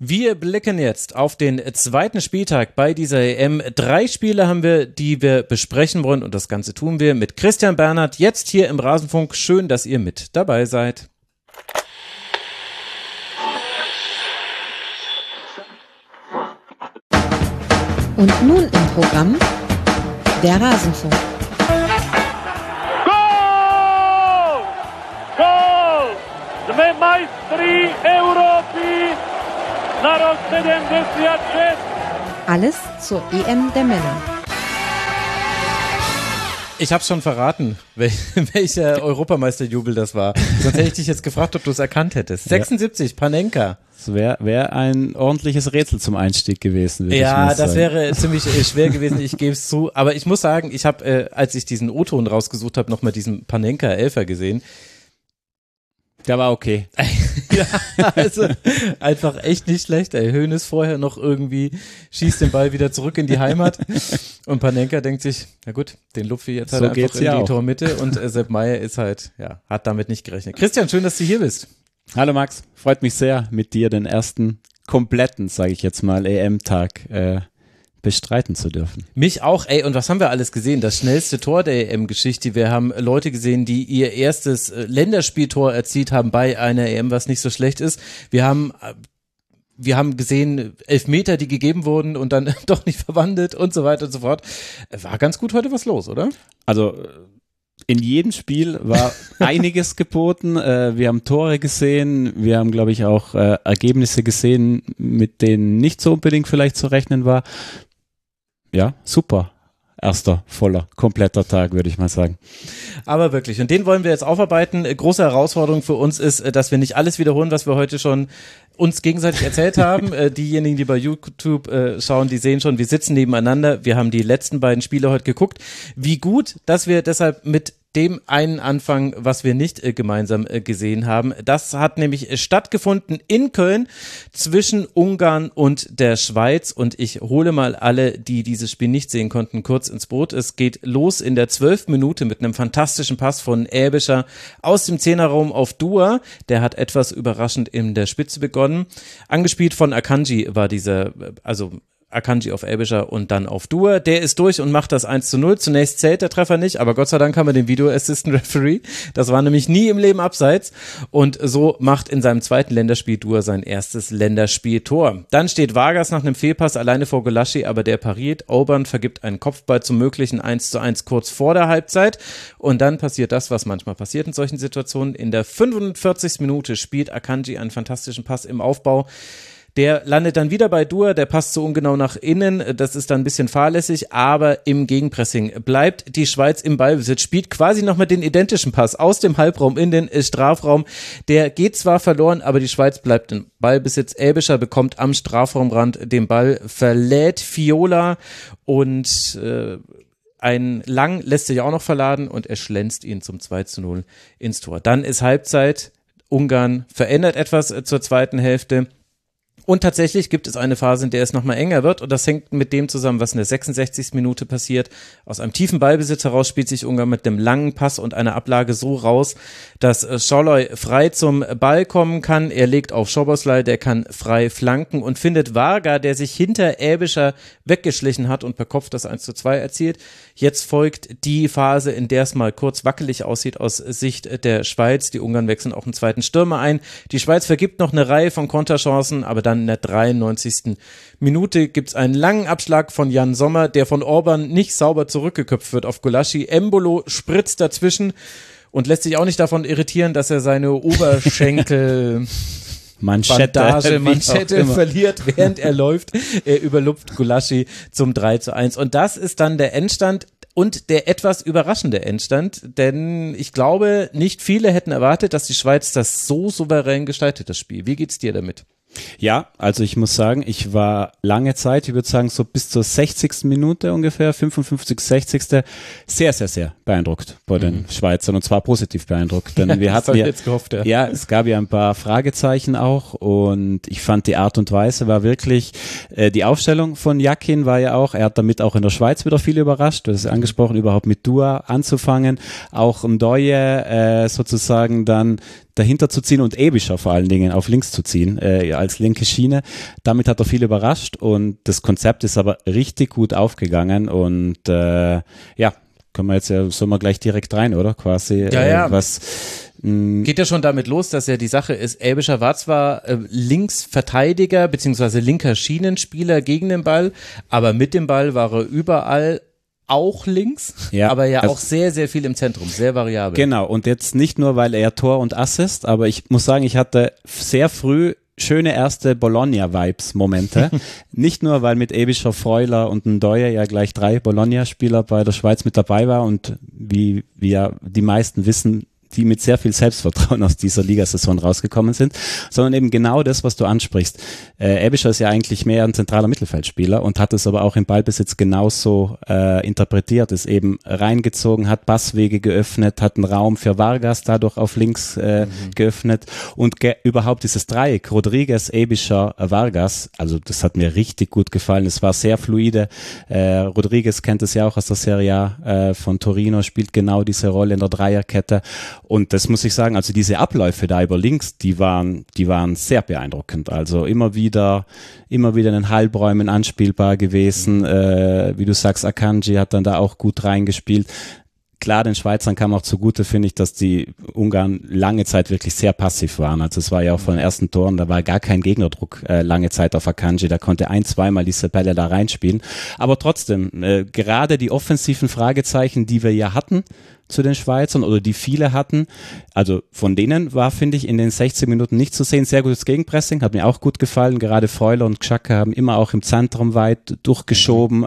Wir blicken jetzt auf den zweiten Spieltag bei dieser EM. 3 Spiele haben wir, die wir besprechen wollen und das Ganze tun wir mit Christian Bernhard jetzt hier im Rasenfunk. Schön, dass ihr mit dabei seid. Und nun im Programm der Rasenfunk. Gol! Gol! Dve majstri Europi! Na rok 76. Alles zur EM der Männer. Ich hab's schon verraten, welcher Europameisterjubel das war. Sonst hätte ich dich jetzt gefragt, ob du es erkannt hättest. 76, Panenka. Das wäre ein ordentliches Rätsel zum Einstieg gewesen. Ja, das wäre ziemlich schwer gewesen, ich gebe es zu. Aber ich muss sagen, ich habe, als ich diesen O-Ton rausgesucht habe, nochmal diesen Panenka-Elfer gesehen. Der war okay. Ja, also einfach echt nicht schlecht. Hoeneß vorher noch irgendwie schießt den Ball wieder zurück in die Heimat und Panenka denkt sich, na gut, den lupfe ich jetzt halt so einfach in die Tormitte und Sepp Maier ist halt, ja, hat damit nicht gerechnet. Christian, schön, dass du hier bist. Hallo Max, freut mich sehr, mit dir den ersten kompletten, sage ich jetzt mal, EM-Tag bestreiten zu dürfen. Mich auch, und was haben wir alles gesehen? Das schnellste Tor der EM-Geschichte. Wir haben Leute gesehen, die ihr erstes Länderspieltor erzielt haben bei einer EM, was nicht so schlecht ist. Wir haben gesehen Elfmeter, die gegeben wurden und dann doch nicht verwandelt und so weiter und so fort. War ganz gut heute was los, oder? Also in jedem Spiel war einiges geboten. Wir haben Tore gesehen, wir haben, glaube ich, auch Ergebnisse gesehen, mit denen nicht so unbedingt vielleicht zu rechnen war. Ja, super. Erster, voller, kompletter Tag, würde ich mal sagen. Aber wirklich, und den wollen wir jetzt aufarbeiten. Große Herausforderung für uns ist, dass wir nicht alles wiederholen, was wir heute schon uns gegenseitig erzählt haben. Diejenigen, die bei YouTube schauen, die sehen schon, wir sitzen nebeneinander. Wir haben die letzten beiden Spiele heute geguckt. Wie gut, dass wir deshalb mit dem einen Anfang, was wir nicht gemeinsam gesehen haben. Das hat nämlich stattgefunden in Köln zwischen Ungarn und der Schweiz und ich hole mal alle, die dieses Spiel nicht sehen konnten, kurz ins Boot. Es geht los in der 12. Minute mit einem fantastischen Pass von Aebischer aus dem Zehnerraum auf Dua. Der hat etwas überraschend in der Spitze begonnen. Angespielt von Akanji war dieser, also Akanji auf Aebischer und dann auf Dua. Der ist durch und macht das 1:0. Zunächst zählt der Treffer nicht, aber Gott sei Dank haben wir den Video Assistant Referee. Das war nämlich nie im Leben abseits. Und so macht in seinem zweiten Länderspiel Dua sein erstes Länderspieltor. Dann steht Vargas nach einem Fehlpass alleine vor Gulaschi, aber der pariert. Auburn vergibt einen Kopfball zum möglichen 1:1 kurz vor der Halbzeit. Und dann passiert das, was manchmal passiert in solchen Situationen. In der 45. Minute spielt Akanji einen fantastischen Pass im Aufbau. Der landet dann wieder bei Dua, der passt so ungenau nach innen, das ist dann ein bisschen fahrlässig, aber im Gegenpressing bleibt die Schweiz im Ballbesitz, spielt quasi nochmal den identischen Pass aus dem Halbraum in den Strafraum. Der geht zwar verloren, aber die Schweiz bleibt im Ballbesitz. Aebischer bekommt am Strafraumrand den Ball, verlädt Viola und ein Lang lässt sich auch noch verladen und er schlänzt ihn zum 2:0 ins Tor. Dann ist Halbzeit, Ungarn verändert etwas zur zweiten Hälfte. Und tatsächlich gibt es eine Phase, in der es nochmal enger wird und das hängt mit dem zusammen, was in der 66. Minute passiert. Aus einem tiefen Ballbesitz heraus spielt sich Ungarn mit einem langen Pass und einer Ablage so raus, dass Scholloy frei zum Ball kommen kann. Er legt auf Szoboszlai, der kann frei flanken und findet Varga, der sich hinter Aebischer weggeschlichen hat und per Kopf das 1:2 erzielt. Jetzt folgt die Phase, in der es mal kurz wackelig aussieht aus Sicht der Schweiz. Die Ungarn wechseln auch einen zweiten Stürmer ein. Die Schweiz vergibt noch eine Reihe von Konterchancen, aber dann in der 93. Minute gibt's einen langen Abschlag von Jan Sommer, der von Orban nicht sauber zurückgeköpft wird auf Gulaschi. Embolo spritzt dazwischen und lässt sich auch nicht davon irritieren, dass er seine Oberschenkel Manschette verliert, während er läuft. Er überlupft Gulaschi zum 3:1. Und das ist dann der Endstand. Und der etwas überraschende Endstand, denn ich glaube, nicht viele hätten erwartet, dass die Schweiz das so souverän gestaltet, das Spiel. Wie geht's dir damit? Ja, also ich muss sagen, ich war lange Zeit, ich würde sagen so bis zur 60. Minute ungefähr, 55., 60. sehr, sehr, sehr beeindruckt bei den Schweizern und zwar positiv beeindruckt. Denn wir hatten jetzt gehofft, ja, es gab ja ein paar Fragezeichen auch und ich fand die Art und Weise war wirklich, die Aufstellung von Jakin war ja auch, er hat damit auch in der Schweiz wieder viel überrascht, du hast es angesprochen, überhaupt mit Dua anzufangen, auch Ndoye sozusagen dann dahinter zu ziehen und Ebischer vor allen Dingen auf links zu ziehen, als linke Schiene. Damit hat er viel überrascht und das Konzept ist aber richtig gut aufgegangen und können wir jetzt so mal gleich direkt rein, oder? Quasi. Ja. Geht ja schon damit los, dass ja die Sache ist, Ebischer war zwar Linksverteidiger beziehungsweise linker Schienenspieler gegen den Ball, aber mit dem Ball war er überall auch links, aber ja auch sehr, sehr viel im Zentrum, sehr variabel. Genau, und jetzt nicht nur, weil er Tor und Assist, aber ich muss sagen, ich hatte sehr früh schöne erste Bologna-Vibes-Momente. Nicht nur, weil mit Ebischer, Freuler und Ndoye ja gleich 3 Bologna-Spieler bei der Schweiz mit dabei war und wie ja die meisten wissen, die mit sehr viel Selbstvertrauen aus dieser Ligasaison rausgekommen sind, sondern eben genau das, was du ansprichst. Ebischer ist ja eigentlich mehr ein zentraler Mittelfeldspieler und hat es aber auch im Ballbesitz genauso interpretiert, ist eben reingezogen, hat Passwege geöffnet, hat einen Raum für Vargas dadurch auf links geöffnet und überhaupt dieses Dreieck, Rodriguez, Ebischer, Vargas, also das hat mir richtig gut gefallen, es war sehr fluide. Rodriguez kennt es ja auch aus der Serie A von Torino, spielt genau diese Rolle in der Dreierkette. Und das muss ich sagen, also diese Abläufe da über links, die waren sehr beeindruckend. Also immer wieder in den Halbräumen anspielbar gewesen. Wie du sagst, Akanji hat dann da auch gut reingespielt. Klar, den Schweizern kam auch zugute, finde ich, dass die Ungarn lange Zeit wirklich sehr passiv waren. Also es war ja auch von den ersten Toren, da war gar kein Gegnerdruck lange Zeit auf Akanji. Da konnte 1-2 diese Bälle da reinspielen. Aber trotzdem, gerade die offensiven Fragezeichen, die wir ja hatten zu den Schweizern oder die viele hatten, also von denen war, finde ich, in den 16 Minuten nicht zu sehen. Sehr gutes Gegenpressing, hat mir auch gut gefallen. Gerade Freuler und Xhaka haben immer auch im Zentrum weit durchgeschoben.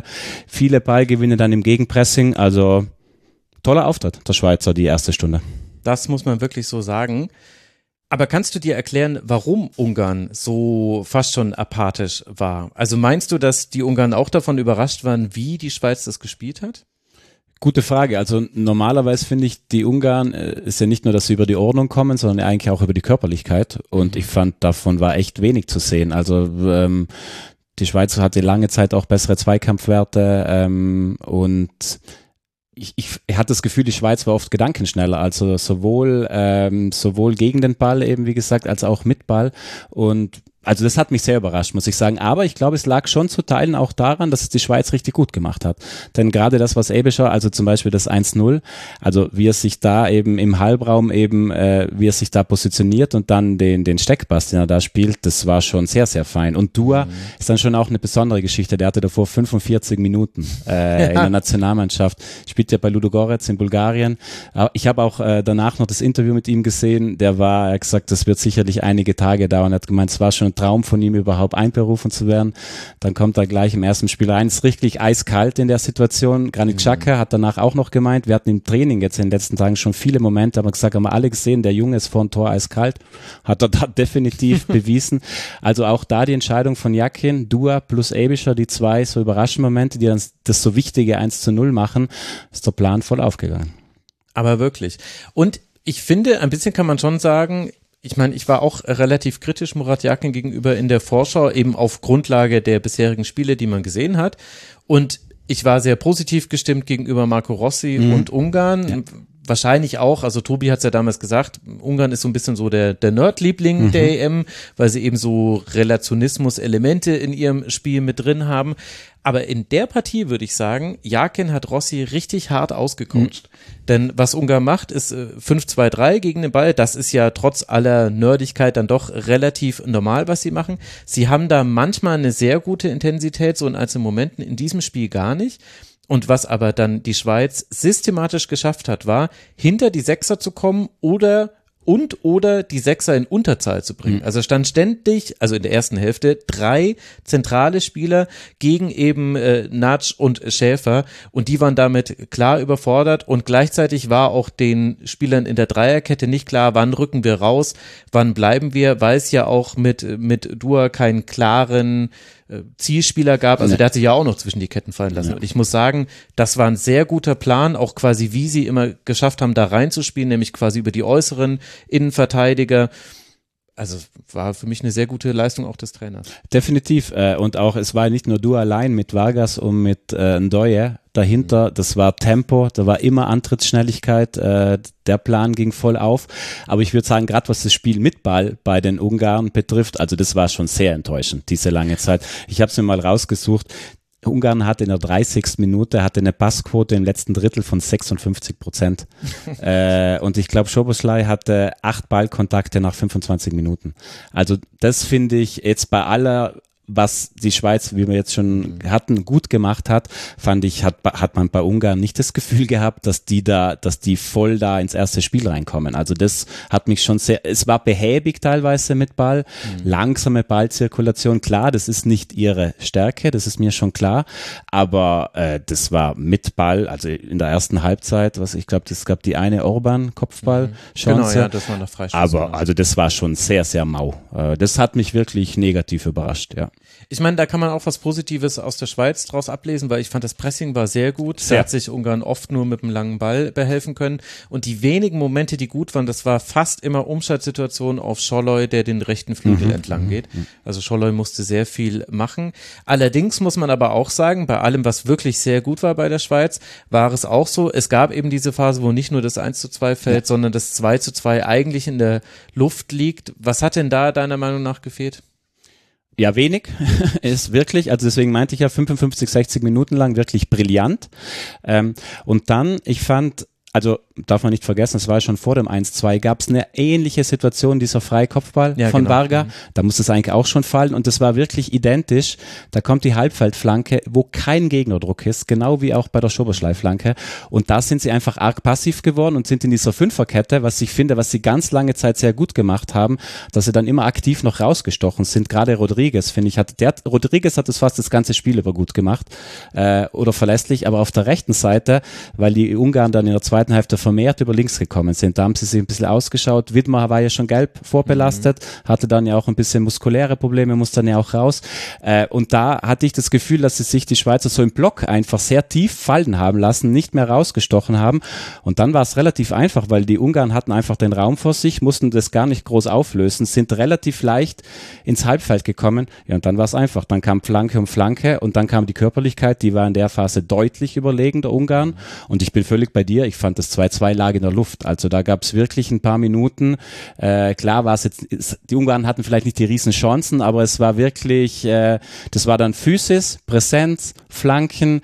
Viele Ballgewinne dann im Gegenpressing. Also toller Auftritt der Schweizer, die erste Stunde. Das muss man wirklich so sagen. Aber kannst du dir erklären, warum Ungarn so fast schon apathisch war? Also meinst du, dass die Ungarn auch davon überrascht waren, wie die Schweiz das gespielt hat? Gute Frage. Also normalerweise finde ich, die Ungarn ist ja nicht nur, dass sie über die Ordnung kommen, sondern eigentlich auch über die Körperlichkeit. Und ich fand, davon war echt wenig zu sehen. Also die Schweiz hatte lange Zeit auch bessere Zweikampfwerte und ich hatte das Gefühl, die Schweiz war oft gedankenschneller, also sowohl gegen den Ball eben, wie gesagt, als auch mit Ball und also das hat mich sehr überrascht, muss ich sagen. Aber ich glaube, es lag schon zu Teilen auch daran, dass es die Schweiz richtig gut gemacht hat. Denn gerade das, was Ebischer, also zum Beispiel das 1-0, also wie er sich da eben im Halbraum eben, wie er sich da positioniert und dann den Steckpass, den er da spielt, das war schon sehr, sehr fein. Und Dua ist dann schon auch eine besondere Geschichte. Der hatte davor 45 Minuten in der Nationalmannschaft. Spielt ja bei Ludogorets in Bulgarien. Ich habe auch danach noch das Interview mit ihm gesehen. Er hat gesagt, das wird sicherlich einige Tage dauern. Er hat gemeint, es war schon ein Traum von ihm, überhaupt einberufen zu werden. Dann kommt er gleich im ersten Spiel rein. Es ist richtig eiskalt in der Situation. Granit Xhaka hat danach auch noch gemeint, wir hatten im Training jetzt in den letzten Tagen schon viele Momente, aber gesagt, haben wir alle gesehen, der Junge ist vor dem Tor eiskalt. Hat er da definitiv bewiesen. Also auch da die Entscheidung von Yakin, Dua plus Ebischer, die 2 so überraschenden Momente, die dann das so wichtige 1-0 machen, ist der Plan voll aufgegangen. Aber wirklich. Und ich finde, ein bisschen kann man schon sagen, ich meine, ich war auch relativ kritisch Murat Yakin gegenüber in der Vorschau, eben auf Grundlage der bisherigen Spiele, die man gesehen hat. Und ich war sehr positiv gestimmt gegenüber Marco Rossi und Ungarn. Ja. Wahrscheinlich auch, also Tobi hat es ja damals gesagt, Ungarn ist so ein bisschen so der Nerd-Liebling der EM, weil sie eben so Relationismus-Elemente in ihrem Spiel mit drin haben. Aber in der Partie würde ich sagen, Yakin hat Rossi richtig hart ausgecoacht. Denn was Ungarn macht, ist 5-2-3 gegen den Ball. Das ist ja trotz aller Nerdigkeit dann doch relativ normal, was sie machen. Sie haben da manchmal eine sehr gute Intensität, so in einzelnen Momenten, in diesem Spiel gar nicht. Und was aber dann die Schweiz systematisch geschafft hat, war, hinter die Sechser zu kommen oder die Sechser in Unterzahl zu bringen. Also stand ständig, also in der ersten Hälfte, 3 zentrale Spieler gegen eben Natsch und Schäfer und die waren damit klar überfordert und gleichzeitig war auch den Spielern in der Dreierkette nicht klar, wann rücken wir raus, wann bleiben wir, weil es ja auch mit Dua keinen klaren Zielspieler gab, also der hat sich ja auch noch zwischen die Ketten fallen lassen. Und ich muss sagen, das war ein sehr guter Plan, auch quasi wie sie immer geschafft haben, da reinzuspielen, nämlich quasi über die äußeren Innenverteidiger. Also war für mich eine sehr gute Leistung auch des Trainers. Definitiv und auch, es war nicht nur du allein mit Vargas und mit Ndoye, dahinter, das war Tempo, da war immer Antrittsschnelligkeit, der Plan ging voll auf, aber ich würde sagen, gerade was das Spiel mit Ball bei den Ungarn betrifft, also das war schon sehr enttäuschend, diese lange Zeit. Ich habe es mir mal rausgesucht, Ungarn hatte in der 30. Minute eine Passquote im letzten Drittel von 56%. Und ich glaube, Szoboszlai hatte 8 Ballkontakte nach 25 Minuten. Also das finde ich jetzt bei aller, was die Schweiz, wie wir jetzt schon hatten, gut gemacht hat, fand ich, hat man bei Ungarn nicht das Gefühl gehabt, dass die voll da ins erste Spiel reinkommen. Also das hat mich schon es war behäbig teilweise mit Ball, langsame Ballzirkulation, klar, das ist nicht ihre Stärke, das ist mir schon klar, aber das war mit Ball, also in der ersten Halbzeit, ich glaube, es gab die eine Orban-Kopfball-Chance. Genau, ja, das war noch Freischuss. Aber also das war schon sehr, sehr mau. Das hat mich wirklich negativ überrascht, ja. Ich meine, da kann man auch was Positives aus der Schweiz draus ablesen, weil ich fand, das Pressing war sehr gut. Da hat sich Ungarn oft nur mit einem langen Ball behelfen können. Und die wenigen Momente, die gut waren, das war fast immer Umschaltsituation auf Scholloy, der den rechten Flügel entlang geht. Also Scholloy musste sehr viel machen. Allerdings muss man aber auch sagen, bei allem, was wirklich sehr gut war bei der Schweiz, war es auch so, es gab eben diese Phase, wo nicht nur das 1:2 fällt, sondern das 2:2 eigentlich in der Luft liegt. Was hat denn da deiner Meinung nach gefehlt? Ja, wenig ist wirklich, also deswegen meinte ich ja 55, 60 Minuten lang wirklich brillant. Und dann, ich fand, also darf man nicht vergessen, es war schon vor dem 1:2, gab es eine ähnliche Situation, dieser Freikopfball von Varga, da muss es eigentlich auch schon fallen und das war wirklich identisch, da kommt die Halbfeldflanke, wo kein Gegnerdruck ist, genau wie auch bei der Szoboszlai-Flanke und da sind sie einfach arg passiv geworden und sind in dieser Fünferkette, was ich finde, was sie ganz lange Zeit sehr gut gemacht haben, dass sie dann immer aktiv noch rausgestochen sind, gerade Rodriguez, finde ich, Rodriguez hat das fast das ganze Spiel über gut gemacht oder verlässlich, aber auf der rechten Seite, weil die Ungarn dann in der zweiten Hälfte vermehrt über links gekommen sind. Da haben sie sich ein bisschen ausgeschaut. Widmer war ja schon gelb vorbelastet, hatte dann ja auch ein bisschen muskuläre Probleme, musste dann ja auch raus. Und da hatte ich das Gefühl, dass sie sich die Schweizer so im Block einfach sehr tief fallen haben lassen, nicht mehr rausgestochen haben. Und dann war es relativ einfach, weil die Ungarn hatten einfach den Raum vor sich, mussten das gar nicht groß auflösen, sind relativ leicht ins Halbfeld gekommen. Ja, und dann war es einfach. Dann kam Flanke um Flanke und dann kam die Körperlichkeit, die war in der Phase deutlich überlegen der Ungarn. Und ich bin völlig bei dir. Ich fand das 2:2 lag in der Luft. Also da gab es wirklich ein paar Minuten. Klar war es jetzt, die Ungarn hatten vielleicht nicht die riesen Chancen, aber es war wirklich, das war dann Physis, Präsenz, Flanken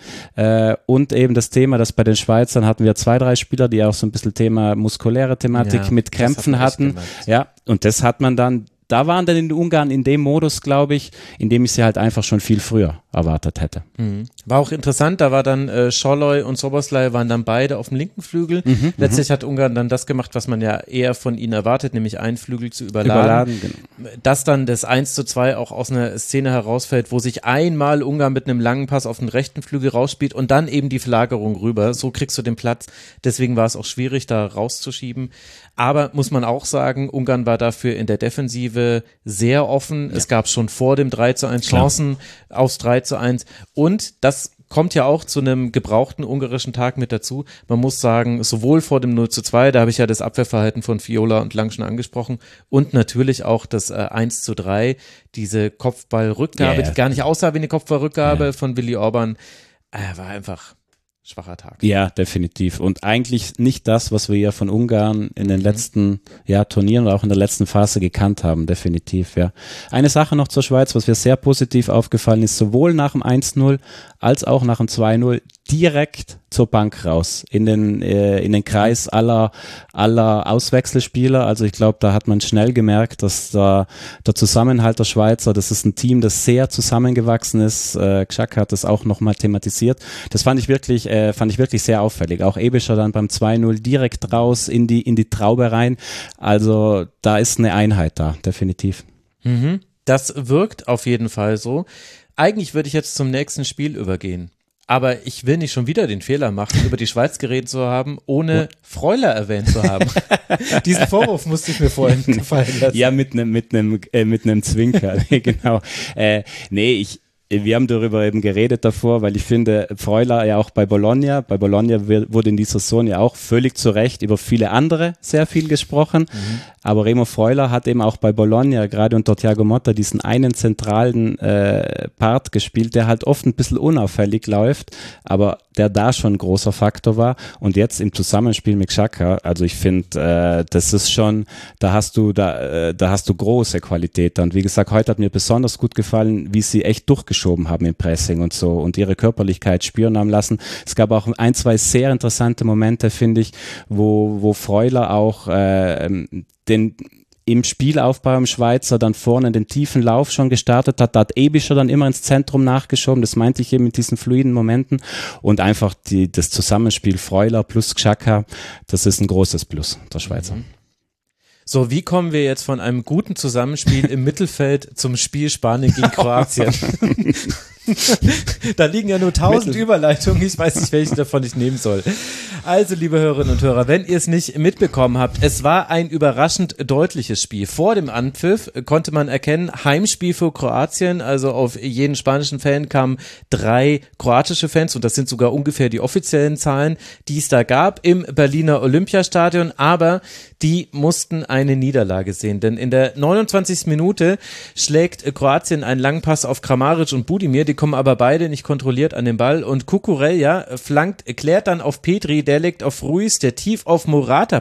und eben das Thema, das bei den Schweizern hatten wir 2, 3 Spieler, die auch so ein bisschen Thema muskuläre Thematik mit Krämpfen hatten. Ja, und das hat man dann, da waren dann in Ungarn in dem Modus, glaube ich, in dem ich sie halt einfach schon viel früher erwartet hätte. War auch interessant, da war dann Scholloy und Szoboszlai waren dann beide auf dem linken Flügel. Letztlich hat Ungarn dann das gemacht, was man ja eher von ihnen erwartet, nämlich einen Flügel zu überladen. Genau. Dass dann das 1:2 auch aus einer Szene herausfällt, wo sich einmal Ungarn mit einem langen Pass auf den rechten Flügel rausspielt und dann eben die Verlagerung rüber. So kriegst du den Platz. Deswegen war es auch schwierig, da rauszuschieben. Aber muss man auch sagen, Ungarn war dafür in der Defensive sehr offen. Ja. Es gab schon vor dem 3:1 Chancen aufs 3:1 und das kommt ja auch zu einem gebrauchten ungarischen Tag mit dazu. Man muss sagen, sowohl vor dem 0:2, da habe ich ja das Abwehrverhalten von Viola und Lang schon angesprochen und natürlich auch das 1:3, diese Kopfballrückgabe, die gar nicht aussah wie eine Kopfballrückgabe von Willi Orban, war einfach schwacher Tag. Ja, definitiv. Und eigentlich nicht das, was wir ja von Ungarn in den letzten Turnieren oder auch in der letzten Phase gekannt haben, definitiv, ja. Eine Sache noch zur Schweiz, was mir sehr positiv aufgefallen ist, sowohl nach dem 1:0 als auch nach dem 2:0 direkt zur Bank raus, in den Kreis aller Auswechselspieler. Also ich glaube, da hat man schnell gemerkt, dass der Zusammenhalt der Schweizer, das ist ein Team, das sehr zusammengewachsen ist. Xhaka hat das auch nochmal thematisiert. Das fand ich wirklich sehr auffällig. Auch Ebischer dann beim 2:0 direkt raus in die Traube rein. Also da ist eine Einheit da, definitiv. Das wirkt auf jeden Fall so. Eigentlich würde ich jetzt zum nächsten Spiel übergehen. Aber ich will nicht schon wieder den Fehler machen, über die Schweiz geredet zu haben, ohne Freuler erwähnt zu haben. Diesen Vorwurf musste ich mir vorhin gefallen lassen. Ja, mit einem Zwinker, genau. wir haben darüber eben geredet davor, weil ich finde, Freuler ja auch bei Bologna wurde in dieser Saison ja auch völlig zu Recht über viele andere sehr viel gesprochen, aber Remo Freuler hat eben auch bei Bologna, gerade unter Thiago Motta, diesen einen zentralen Part gespielt, der halt oft ein bisschen unauffällig läuft, aber der da schon ein großer Faktor war und jetzt im Zusammenspiel mit Xhaka, also ich finde, das ist schon, da hast du große Qualität und wie gesagt, heute hat mir besonders gut gefallen, wie sie echt durchgeschoben haben im Pressing und so und ihre Körperlichkeit spüren haben lassen. Es gab auch 1, 2 sehr interessante Momente, finde ich, wo Freuler auch im Spielaufbau im Schweizer dann vorne den tiefen Lauf schon gestartet hat. Da hat Ebischer dann immer ins Zentrum nachgeschoben. Das meinte ich eben mit diesen fluiden Momenten. Und einfach das Zusammenspiel Freuler plus Xhaka, das ist ein großes Plus der Schweizer. So, wie kommen wir jetzt von einem guten Zusammenspiel im Mittelfeld zum Spiel Spanien gegen Kroatien? Da liegen ja nur 1000 Überleitungen, ich weiß nicht, welche davon ich nehmen soll. Also, liebe Hörerinnen und Hörer, wenn ihr es nicht mitbekommen habt, es war ein überraschend deutliches Spiel. Vor dem Anpfiff konnte man erkennen, Heimspiel für Kroatien, also auf jeden spanischen Fan kamen 3 kroatische Fans und das sind sogar ungefähr die offiziellen Zahlen, die es da gab im Berliner Olympiastadion, aber die mussten eine Niederlage sehen, denn in der 29. Minute schlägt Kroatien einen langen Pass auf Kramaric und Budimir, die kommen aber beide nicht kontrolliert an den Ball und Cucurella klärt dann auf Pedri, der legt auf Ruiz, der tief auf Morata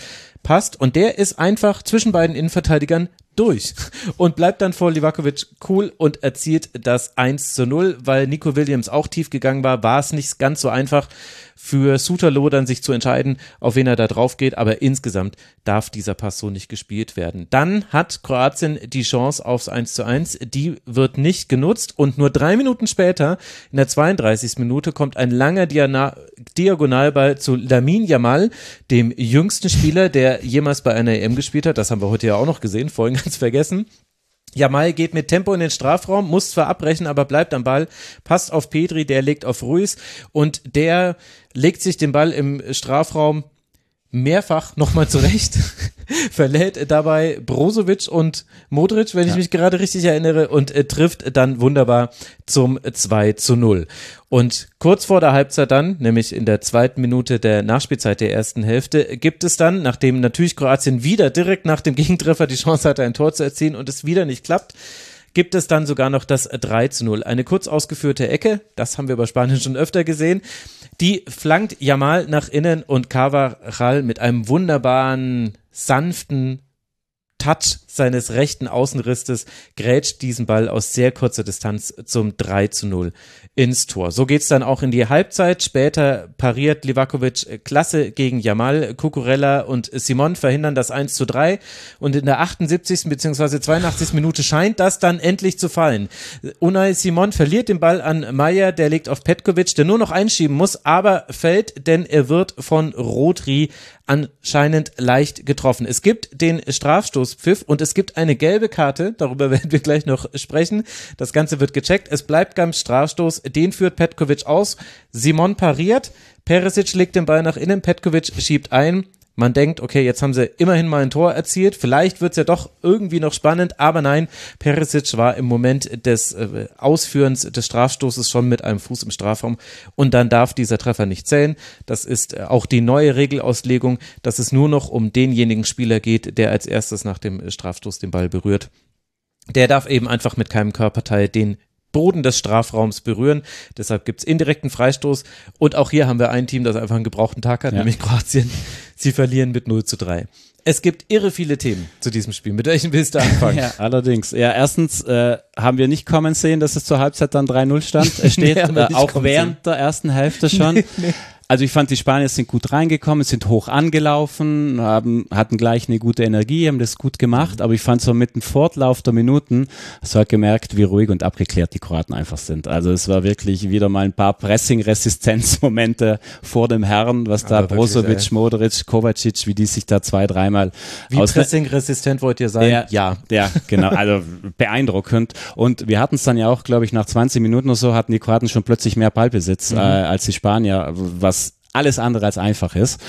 passt und der ist einfach zwischen beiden Innenverteidigern durch und bleibt dann vor Livakovic cool und erzielt das 1:0, weil Nico Williams auch tief gegangen war es nicht ganz so einfach für Suterlo dann sich zu entscheiden, auf wen er da drauf geht, aber insgesamt darf dieser Pass so nicht gespielt werden. Dann hat Kroatien die Chance aufs 1:1, die wird nicht genutzt und nur 3 Minuten später, in der 32. Minute, kommt ein langer Diagonalball zu Lamine Yamal, dem jüngsten Spieler, der jemals bei einer EM gespielt hat, das haben wir heute ja auch noch gesehen, vorhin ganz vergessen. Yamal geht mit Tempo in den Strafraum, muss zwar abbrechen, aber bleibt am Ball, passt auf Pedri, der legt auf Ruiz und der legt sich den Ball im Strafraum mehrfach nochmal zurecht, verlädt dabei Brozovic und Modric, wenn ich mich gerade richtig erinnere, und trifft dann wunderbar zum 2:0. Und kurz vor der Halbzeit dann, nämlich in der 2. Minute der Nachspielzeit der ersten Hälfte, gibt es dann, nachdem natürlich Kroatien wieder direkt nach dem Gegentreffer die Chance hatte, ein Tor zu erzielen und es wieder nicht klappt, gibt es dann sogar noch das 3:0. Eine kurz ausgeführte Ecke, das haben wir bei Spanien schon öfter gesehen, die flankt Yamal nach innen und Carvajal mit einem wunderbaren, sanften Touch seines rechten Außenrisses grätscht diesen Ball aus sehr kurzer Distanz zum 3:0 ins Tor. So geht's dann auch in die Halbzeit. Später pariert Livakovic klasse gegen Yamal. Cucurella und Simon verhindern das 1:3 und in der 78. bzw. 82. Minute scheint das dann endlich zu fallen. Unai Simon verliert den Ball an Maier, der legt auf Petkovic, der nur noch einschieben muss, aber fällt, denn er wird von Rodri anscheinend leicht getroffen. Es gibt den Strafstoßpfiff und es gibt eine gelbe Karte, darüber werden wir gleich noch sprechen. Das Ganze wird gecheckt, es bleibt beim Strafstoß, den führt Petkovic aus, Simon pariert, Perisic legt den Ball nach innen, Petkovic schiebt ein. Man denkt, okay, jetzt haben sie immerhin mal ein Tor erzielt, vielleicht wird's ja doch irgendwie noch spannend, aber nein, Perisic war im Moment des Ausführens des Strafstoßes schon mit einem Fuß im Strafraum und dann darf dieser Treffer nicht zählen. Das ist auch die neue Regelauslegung, dass es nur noch um denjenigen Spieler geht, der als erstes nach dem Strafstoß den Ball berührt. Der darf eben einfach mit keinem Körperteil den Boden des Strafraums berühren. Deshalb gibt's indirekten Freistoß. Und auch hier haben wir ein Team, das einfach einen gebrauchten Tag hat, nämlich Kroatien. Sie verlieren mit 0:3. Es gibt irre viele Themen zu diesem Spiel. Mit welchen willst du anfangen? Ja, allerdings. Ja, erstens haben wir nicht kommen sehen, dass es zur Halbzeit dann 3:0 stand. Es steht auch während der ersten Hälfte schon. Nee. Also ich fand, die Spanier sind gut reingekommen, sind hoch angelaufen, hatten gleich eine gute Energie, haben das gut gemacht, aber ich fand so mit dem Fortlauf der Minuten, hast du halt gemerkt, wie ruhig und abgeklärt die Kroaten einfach sind. Also es war wirklich wieder mal ein paar Pressing-Resistenzmomente vor dem Herrn, was da Brozovic, Modric, Kovacic, wie die sich da 2-3 Mal Wie pressing-resistent wollt ihr sein? Ja, genau, also beeindruckend. Und wir hatten es dann ja auch, glaube ich, nach 20 Minuten oder so hatten die Kroaten schon plötzlich mehr Ballbesitz als die Spanier, was alles andere als einfach ist.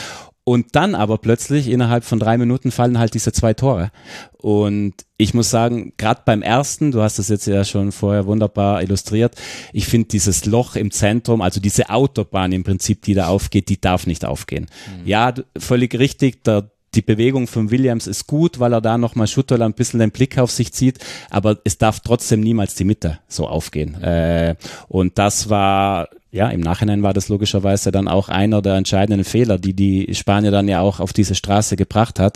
Und dann aber plötzlich innerhalb von 3 Minuten fallen halt diese 2 Tore. Und ich muss sagen, gerade beim ersten, du hast das jetzt ja schon vorher wunderbar illustriert, ich finde dieses Loch im Zentrum, also diese Autobahn im Prinzip, die da aufgeht, die darf nicht aufgehen. Ja, völlig richtig, die Bewegung von Williams ist gut, weil er da nochmal Schutterl ein bisschen den Blick auf sich zieht, aber es darf trotzdem niemals die Mitte so aufgehen. Und das war, ja, im Nachhinein war das logischerweise dann auch einer der entscheidenden Fehler, die Spanier dann ja auch auf diese Straße gebracht hat.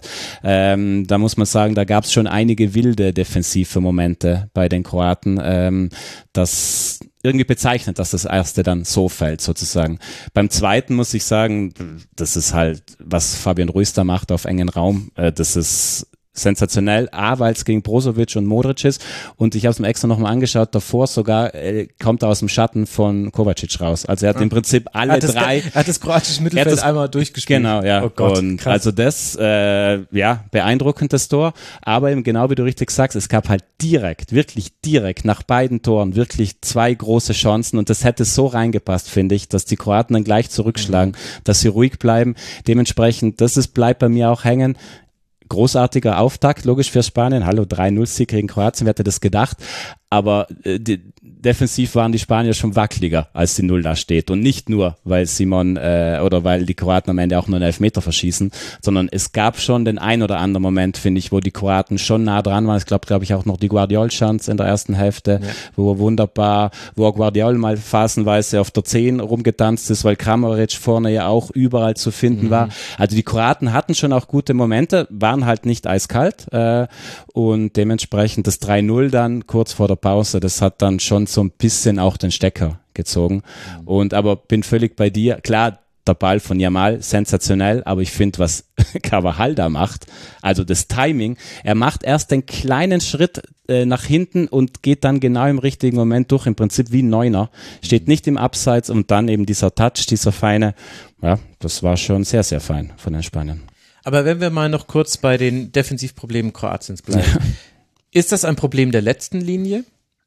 Da muss man sagen, da gab es schon einige wilde defensive Momente bei den Kroaten. Das irgendwie bezeichnet, dass das erste dann so fällt sozusagen. Beim zweiten muss ich sagen, das ist halt, was Fabian Ruiz da macht auf engen Raum, das ist sensationell, weil es gegen Brozovic und Modric ist, und ich habe es mir extra nochmal angeschaut, davor sogar kommt er aus dem Schatten von Kovacic raus. Also er hat im Prinzip alle drei... Er hat das kroatische Mittelfeld einmal durchgespielt. Genau, ja. Oh Gott, und krass. also das, beeindruckendes Tor, aber eben genau wie du richtig sagst, es gab halt wirklich direkt nach beiden Toren wirklich 2 große Chancen, und das hätte so reingepasst, finde ich, dass die Kroaten dann gleich zurückschlagen, dass sie ruhig bleiben. Dementsprechend, bleibt bei mir auch hängen. Großartiger Auftakt, logisch für Spanien. Hallo, 3-0-Sieg gegen Kroatien, wer hätte das gedacht? Aber defensiv waren die Spanier schon wackeliger, als die 0 da steht. Und nicht nur, weil Simon oder weil die Kroaten am Ende auch nur einen Elfmeter verschießen, sondern es gab schon den ein oder anderen Moment, finde ich, wo die Kroaten schon nah dran waren. Es gab, glaube ich, auch noch die Guardiol-Chance in der ersten Hälfte, wo Guardiol mal phasenweise auf der 10 rumgetanzt ist, weil Kramaric vorne ja auch überall zu finden war. Also die Kroaten hatten schon auch gute Momente, waren halt nicht eiskalt und dementsprechend das 3-0 dann kurz vor der Pause, das hat dann schon so ein bisschen auch den Stecker gezogen. Und aber bin völlig bei dir. Klar, der Ball von Yamal, sensationell, aber ich finde, was Carvajal da macht, also das Timing, er macht erst den kleinen Schritt nach hinten und geht dann genau im richtigen Moment durch, im Prinzip wie ein Neuner, steht nicht im Abseits, und dann eben dieser Touch, dieser feine, ja, das war schon sehr, sehr fein von den Spaniern. Aber wenn wir mal noch kurz bei den Defensivproblemen Kroatiens bleiben, ist das ein Problem der letzten Linie?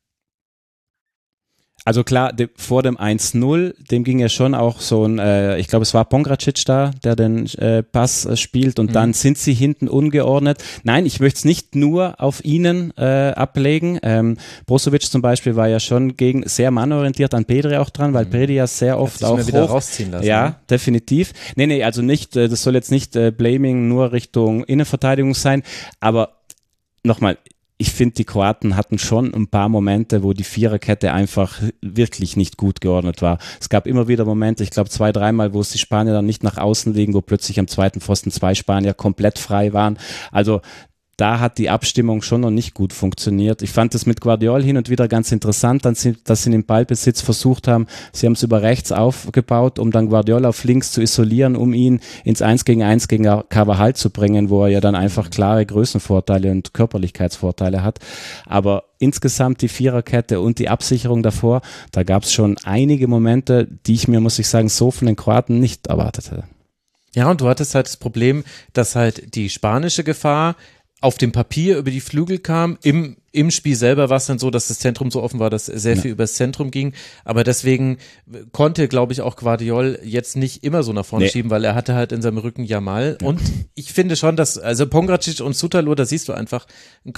Also klar, vor dem 1-0, dem ging ja schon auch so ein, ich glaube es war Pongracic da, der den Pass spielt, und dann sind sie hinten ungeordnet. Nein, ich möchte es nicht nur auf ihnen ablegen. Brozovic zum Beispiel war ja schon sehr mannorientiert an Pedri auch dran, weil Pedri ja sehr oft auch wieder rausziehen lassen. Ja, definitiv. Nee, also nicht, das soll jetzt nicht Blaming nur Richtung Innenverteidigung sein, aber nochmal, ich finde, die Kroaten hatten schon ein paar Momente, wo die Viererkette einfach wirklich nicht gut geordnet war. Es gab immer wieder Momente, ich glaube 2-3 Mal, wo es die Spanier dann nicht nach außen liegen, wo plötzlich am zweiten Pfosten 2 Spanier komplett frei waren. Also da hat die Abstimmung schon noch nicht gut funktioniert. Ich fand das mit Guardiol hin und wieder ganz interessant, dass sie den Ballbesitz versucht haben. Sie haben es über rechts aufgebaut, um dann Guardiol auf links zu isolieren, um ihn ins 1-gegen-1 gegen Carvajal zu bringen, wo er ja dann einfach klare Größenvorteile und Körperlichkeitsvorteile hat. Aber insgesamt die Viererkette und die Absicherung davor, da gab es schon einige Momente, die ich mir, muss ich sagen, so von den Kroaten nicht erwartet hätte. Ja, und du hattest halt das Problem, dass halt die spanische Gefahr auf dem Papier über die Flügel kam. Im Spiel selber war es dann so, dass das Zentrum so offen war, dass sehr viel übers Zentrum ging. Aber deswegen konnte, glaube ich, auch Guardiol jetzt nicht immer so nach vorne schieben, weil er hatte halt in seinem Rücken Yamal. Ja. Und ich finde schon, dass, also Pongracic und Sutalo, da siehst du einfach einen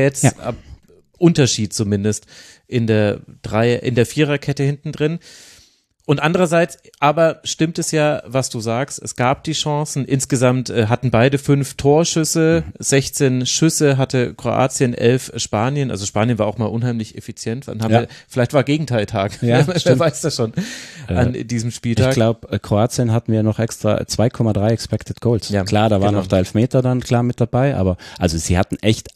Qualitätsunterschied zumindest in der Viererkette hinten drin. Und andererseits, aber stimmt es ja, was du sagst, es gab die Chancen, insgesamt hatten beide 5 Torschüsse, 16 Schüsse hatte Kroatien, 11 Spanien, also Spanien war auch mal unheimlich effizient, vielleicht war Gegenteiltag, wer weiß das schon, an diesem Spieltag. Ich glaube, Kroatien hatten wir noch extra 2,3 Expected Goals. Ja, klar, da war noch der Elfmeter dann klar mit dabei, aber also sie hatten echt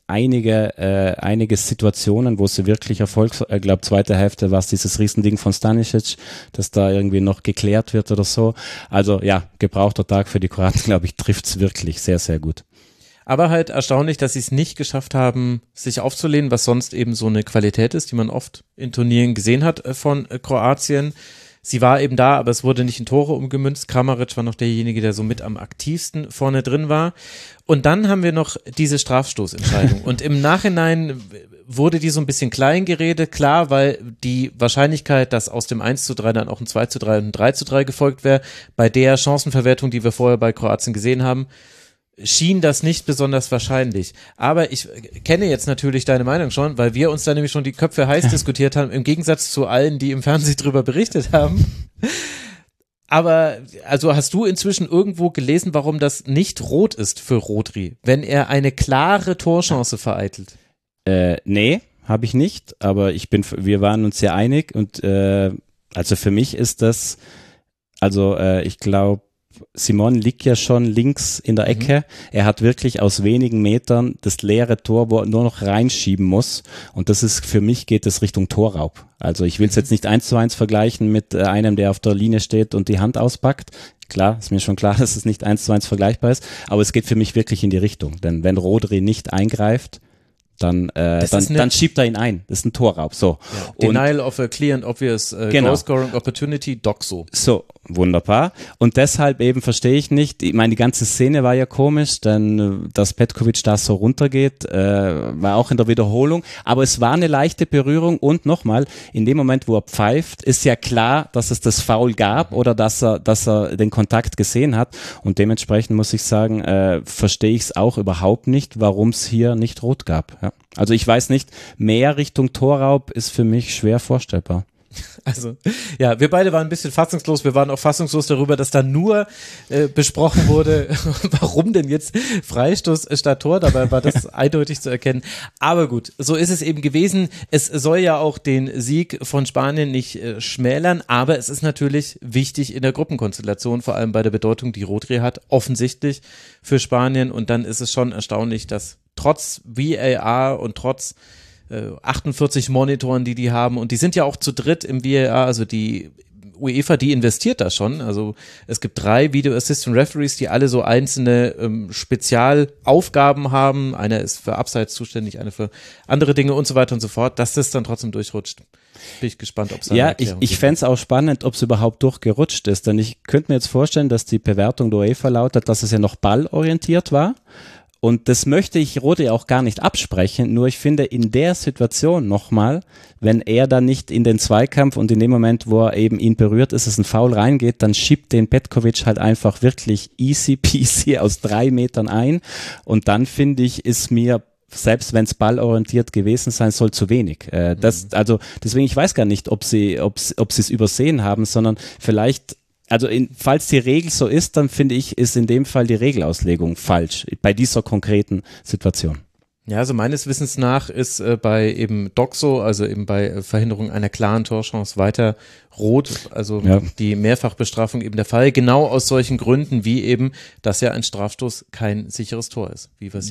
einige Situationen, wo sie wirklich ich glaube, zweite Hälfte war es dieses Riesending von Stanisic, das da irgendwie noch geklärt wird oder so. Also ja, gebrauchter Tag für die Kroaten, glaube ich, trifft es wirklich sehr, sehr gut. Aber halt erstaunlich, dass sie es nicht geschafft haben, sich aufzulehnen, was sonst eben so eine Qualität ist, die man oft in Turnieren gesehen hat von Kroatien. sie war eben da, aber es wurde nicht in Tore umgemünzt. Kramaric war noch derjenige, der so mit am aktivsten vorne drin war. Und dann haben wir noch diese Strafstoßentscheidung. Und im Nachhinein wurde die so ein bisschen klein geredet, klar, weil die Wahrscheinlichkeit, dass aus dem 1:3 dann auch ein 2:3 und ein 3:3 gefolgt wäre, bei der Chancenverwertung, die wir vorher bei Kroatien gesehen haben, schien das nicht besonders wahrscheinlich. Aber ich kenne jetzt natürlich deine Meinung schon, weil wir uns da nämlich schon die Köpfe heiß diskutiert haben, im Gegensatz zu allen, die im Fernsehen drüber berichtet haben. Aber, also hast du inzwischen irgendwo gelesen, warum das nicht rot ist für Rodri, wenn er eine klare Torchance vereitelt? Nee, habe ich nicht, aber wir waren uns sehr einig und also für mich ist das, ich glaube, Simon liegt ja schon links in der Ecke. Er hat wirklich aus wenigen Metern das leere Tor, wo er nur noch reinschieben muss. Und das ist, für mich geht es Richtung Torraub. Also ich will es jetzt nicht 1:1 vergleichen mit einem, der auf der Linie steht und die Hand auspackt. Klar, ist mir schon klar, dass es nicht 1:1 vergleichbar ist. Aber es geht für mich wirklich in die Richtung. Denn wenn Rodri nicht eingreift, dann schiebt er ihn ein. Das ist ein Torraub. So. Ja, Denial of a clear and obvious goal-scoring opportunity, Doxo. So, wunderbar. Und deshalb eben verstehe ich nicht, ich meine, die ganze Szene war ja komisch, denn dass Petkovic da so runtergeht, war auch in der Wiederholung. Aber es war eine leichte Berührung und nochmal, in dem Moment, wo er pfeift, ist ja klar, dass es das Foul gab oder dass er den Kontakt gesehen hat. Und dementsprechend muss ich sagen, verstehe ich es auch überhaupt nicht, warum es hier nicht rot gab. Ja. Also ich weiß nicht, mehr Richtung Torraub ist für mich schwer vorstellbar. Also, ja, wir beide waren ein bisschen fassungslos. Wir waren auch fassungslos darüber, dass da nur besprochen wurde, warum denn jetzt Freistoß statt Tor. Dabei war das eindeutig zu erkennen. Aber gut, so ist es eben gewesen. Es soll ja auch den Sieg von Spanien nicht schmälern, aber es ist natürlich wichtig in der Gruppenkonstellation, vor allem bei der Bedeutung, die Rodri hat, offensichtlich für Spanien. Und dann ist es schon erstaunlich, dass trotz VAR und trotz 48 Monitoren, die haben, und die sind ja auch zu dritt im VAR, also die UEFA, die investiert da schon, also es gibt 3 Video Assistant Referees, die alle so einzelne Spezialaufgaben haben, einer ist für Abseits zuständig, einer für andere Dinge und so weiter und so fort, dass das dann trotzdem durchrutscht. Bin ich gespannt, ob es da eine Erklärung gibt. Ich fände es auch spannend, ob es überhaupt durchgerutscht ist, denn ich könnte mir jetzt vorstellen, dass die Bewertung der UEFA lautet, dass es ja noch ballorientiert war. Und das möchte ich Rodri auch gar nicht absprechen, nur ich finde in der Situation nochmal, wenn er dann nicht in den Zweikampf und in dem Moment, wo er eben ihn berührt, ist es ein Foul reingeht, dann schiebt den Petkovic halt einfach wirklich easy peasy aus 3 Metern ein und dann finde ich, ist mir, selbst wenn es ballorientiert gewesen sein soll, zu wenig. Also deswegen, ich weiß gar nicht, ob sie es übersehen haben, sondern vielleicht. Also falls die Regel so ist, dann finde ich, ist in dem Fall die Regelauslegung falsch, bei dieser konkreten Situation. Ja, also meines Wissens nach ist bei eben Doxo, also eben bei Verhinderung einer klaren Torchance weiter rot, also die Mehrfachbestrafung eben der Fall, genau aus solchen Gründen wie eben, dass ja ein Strafstoß kein sicheres Tor ist, wie wir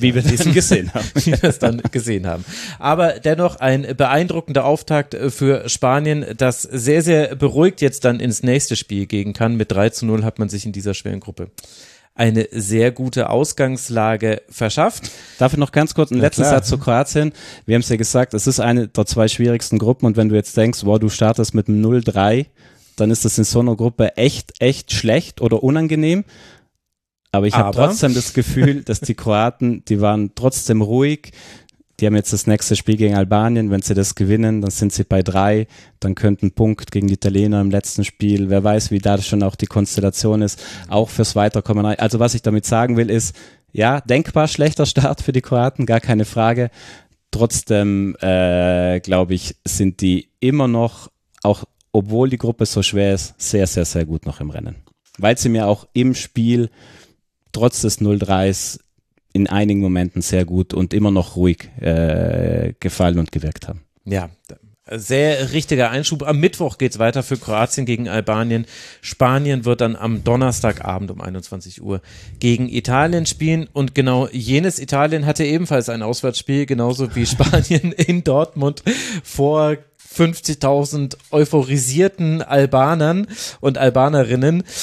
es dann gesehen haben. Aber dennoch ein beeindruckender Auftakt für Spanien, das sehr, sehr beruhigt jetzt dann ins nächste Spiel gehen kann. Mit 3:0 hat man sich in dieser schweren Gruppe eine sehr gute Ausgangslage verschafft. Darf ich noch ganz kurz einen letzten Satz zu Kroatien? Wir haben es ja gesagt, es ist eine der 2 schwierigsten Gruppen und wenn du jetzt denkst, wow, du startest mit einem 0-3, dann ist das in so einer Gruppe echt schlecht oder unangenehm. Aber ich habe trotzdem das Gefühl, dass die Kroaten, die waren trotzdem ruhig. Die haben jetzt das nächste Spiel gegen Albanien. Wenn sie das gewinnen, dann sind sie bei 3. Dann könnte ein Punkt gegen die Italiener im letzten Spiel. Wer weiß, wie da schon auch die Konstellation ist. Auch fürs Weiterkommen. Also was ich damit sagen will ist, ja, denkbar schlechter Start für die Kroaten, gar keine Frage. Trotzdem, glaube ich, sind die immer noch, auch obwohl die Gruppe so schwer ist, sehr, sehr, sehr gut noch im Rennen. Weil sie mir auch im Spiel trotz des 0-3s in einigen Momenten sehr gut und immer noch ruhig gefallen und gewirkt haben. Ja, sehr richtiger Einschub. Am Mittwoch geht's weiter für Kroatien gegen Albanien. Spanien wird dann am Donnerstagabend um 21 Uhr gegen Italien spielen und genau jenes Italien hatte ebenfalls ein Auswärtsspiel, genauso wie Spanien in Dortmund vor 50.000 euphorisierten Albanern und Albanerinnen.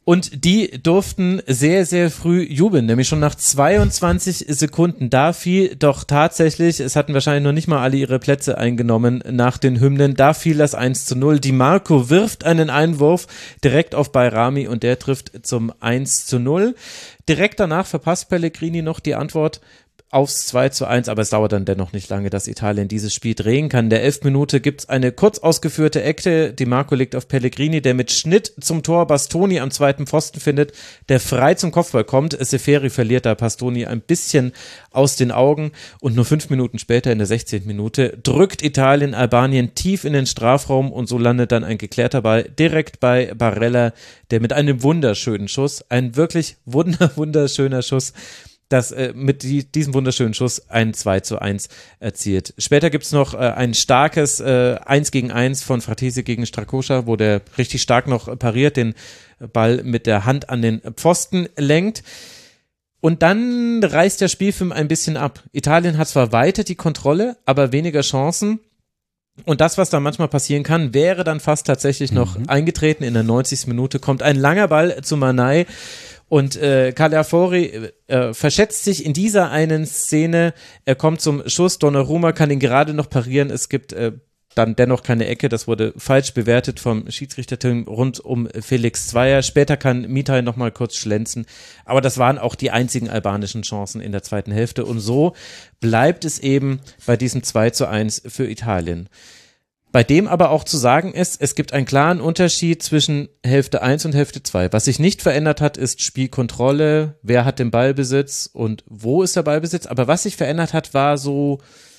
Und die durften sehr, sehr früh jubeln, nämlich schon nach 22 Sekunden. Da fiel doch tatsächlich, es hatten wahrscheinlich noch nicht mal alle ihre Plätze eingenommen nach den Hymnen, da fiel das 1:0. Di Marco wirft einen Einwurf direkt auf Bajrami und der trifft zum 1:0. Direkt danach verpasst Pellegrini noch die Antwort aufs 2:1, aber es dauert dann dennoch nicht lange, dass Italien dieses Spiel drehen kann. In der 11. Minute gibt's eine kurz ausgeführte Ecke. Di Marco legt auf Pellegrini, der mit Schnitt zum Tor Bastoni am zweiten Pfosten findet, der frei zum Kopfball kommt. Seferi verliert da Bastoni ein bisschen aus den Augen und nur 5 Minuten später in der 16. Minute drückt Italien Albanien tief in den Strafraum und so landet dann ein geklärter Ball direkt bei Barella, der mit einem wunderschönen Schuss, ein wirklich wunderschöner Schuss, das mit diesem wunderschönen Schuss ein 2:1 erzielt. Später gibt's noch ein starkes 1-gegen-1 von Fratesi gegen Strakosha, wo der richtig stark noch pariert, den Ball mit der Hand an den Pfosten lenkt. Und dann reißt der Spielfilm ein bisschen ab. Italien hat zwar weiter die Kontrolle, aber weniger Chancen. Und das, was da manchmal passieren kann, wäre dann fast tatsächlich noch eingetreten. In der 90. Minute kommt ein langer Ball zu Manai. Und Calafiori verschätzt sich in dieser einen Szene, er kommt zum Schuss, Donnarumma kann ihn gerade noch parieren, es gibt dann dennoch keine Ecke, das wurde falsch bewertet vom Schiedsrichterteam rund um Felix Zweier, später kann Mitai nochmal kurz schlänzen, aber das waren auch die einzigen albanischen Chancen in der zweiten Hälfte und so bleibt es eben bei diesem 2:1 für Italien. Bei dem aber auch zu sagen ist, es gibt einen klaren Unterschied zwischen Hälfte 1 und Hälfte 2. Was sich nicht verändert hat, ist Spielkontrolle, wer hat den Ballbesitz und wo ist der Ballbesitz. Aber was sich verändert hat, war so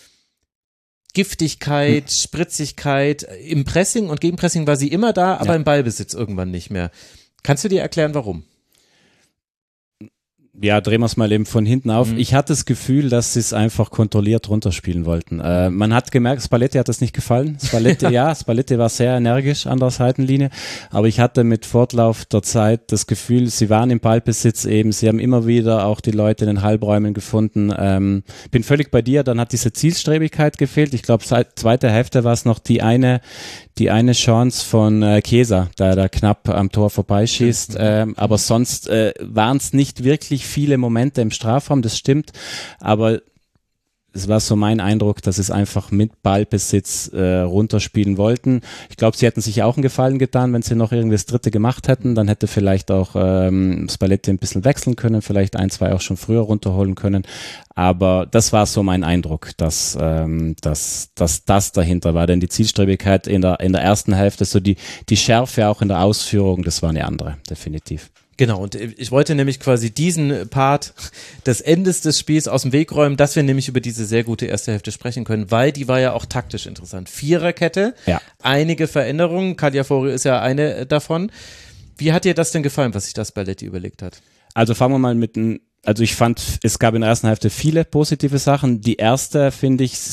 Giftigkeit, Spritzigkeit. Im Pressing und Gegenpressing war sie immer da, aber im Ballbesitz irgendwann nicht mehr. Kannst du dir erklären, warum? Ja, drehen wir es mal eben von hinten auf. Ich hatte das Gefühl, dass sie es einfach kontrolliert runterspielen wollten. Man hat gemerkt, Spalletti hat das nicht gefallen. Spalletti war sehr energisch an der Seitenlinie, aber ich hatte mit Fortlauf der Zeit das Gefühl, sie waren im Ballbesitz eben, sie haben immer wieder auch die Leute in den Halbräumen gefunden. Bin völlig bei dir, dann hat diese Zielstrebigkeit gefehlt. Ich glaube, zweite Hälfte war es noch die eine Chance von Chiesa, da knapp am Tor vorbeischießt, aber sonst waren es nicht wirklich viele Momente im Strafraum, das stimmt, aber es war so mein Eindruck, dass es einfach mit Ballbesitz runterspielen wollten. Ich glaube, sie hätten sich auch einen Gefallen getan, wenn sie noch irgendwie das Dritte gemacht hätten, dann hätte vielleicht auch Spalletti ein bisschen wechseln können, vielleicht 1, 2 auch schon früher runterholen können, aber das war so mein Eindruck, dass das dahinter war, denn die Zielstrebigkeit in der ersten Hälfte, so die Schärfe auch in der Ausführung, das war eine andere, definitiv. Genau, und ich wollte nämlich quasi diesen Part des Endes des Spiels aus dem Weg räumen, dass wir nämlich über diese sehr gute erste Hälfte sprechen können, weil die war ja auch taktisch interessant. Viererkette, einige Veränderungen, Calafiori ist ja eine davon. Wie hat dir das denn gefallen, was sich das Spalletti überlegt hat? Also fangen wir mal also ich fand, es gab in der ersten Hälfte viele positive Sachen. Die erste, finde ich,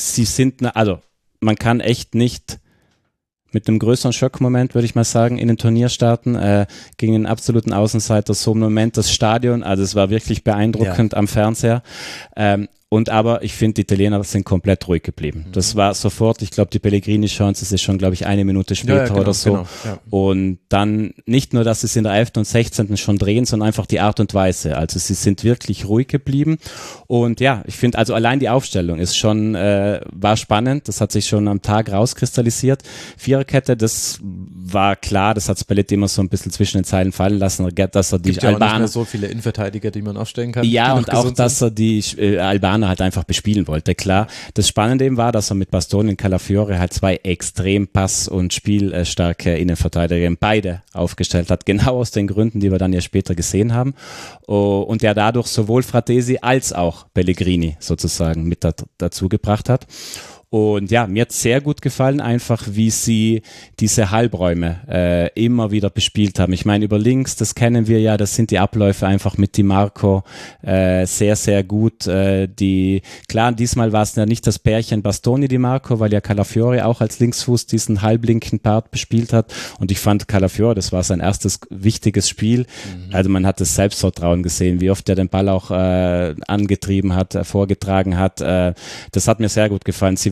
man kann echt nicht mit einem größeren Schockmoment, würde ich mal sagen, in den Turnier starten, gegen einen absoluten Außenseiter, so ein Moment, das Stadion, also es war wirklich beeindruckend am Fernseher. Aber ich finde, die Italiener sind komplett ruhig geblieben. Das war sofort, ich glaube, die Pellegrini-Chance, es ist schon, glaube ich, eine Minute später oder so. Genau, ja. Und dann nicht nur, dass sie es in der 11. und 16. schon drehen, sondern einfach die Art und Weise. Also sie sind wirklich ruhig geblieben. Und ja, ich finde, also allein die Aufstellung ist schon, war spannend. Das hat sich schon am Tag rauskristallisiert. Viererkette, das war klar, das hat Spalletti immer so ein bisschen zwischen den Zeilen fallen lassen, dass er die Albaner... Gibt ja auch nicht mehr so viele Innenverteidiger, die man aufstellen kann. Ja, und auch, dass er die Albaner halt einfach bespielen wollte, klar. Das Spannende eben war, dass er mit Bastoni und Calafiori halt 2 extrem pass- und spielstarke Innenverteidiger beide aufgestellt hat, genau aus den Gründen, die wir dann ja später gesehen haben. Und der dadurch sowohl Fratesi als auch Pellegrini sozusagen mit dazu gebracht hat. Und ja, mir hat sehr gut gefallen einfach, wie sie diese Halbräume immer wieder bespielt haben. Ich meine, über links, das kennen wir ja, das sind die Abläufe einfach mit Di Marco sehr, sehr gut. Klar, diesmal war es ja nicht das Pärchen Bastoni-Di Marco, weil ja Calafiori auch als Linksfuß diesen halblinken Part bespielt hat. Und ich fand Calafiori, das war sein erstes wichtiges Spiel. Also man hat das Selbstvertrauen gesehen, wie oft er den Ball auch angetrieben hat, vorgetragen hat. Das hat mir sehr gut gefallen. Sie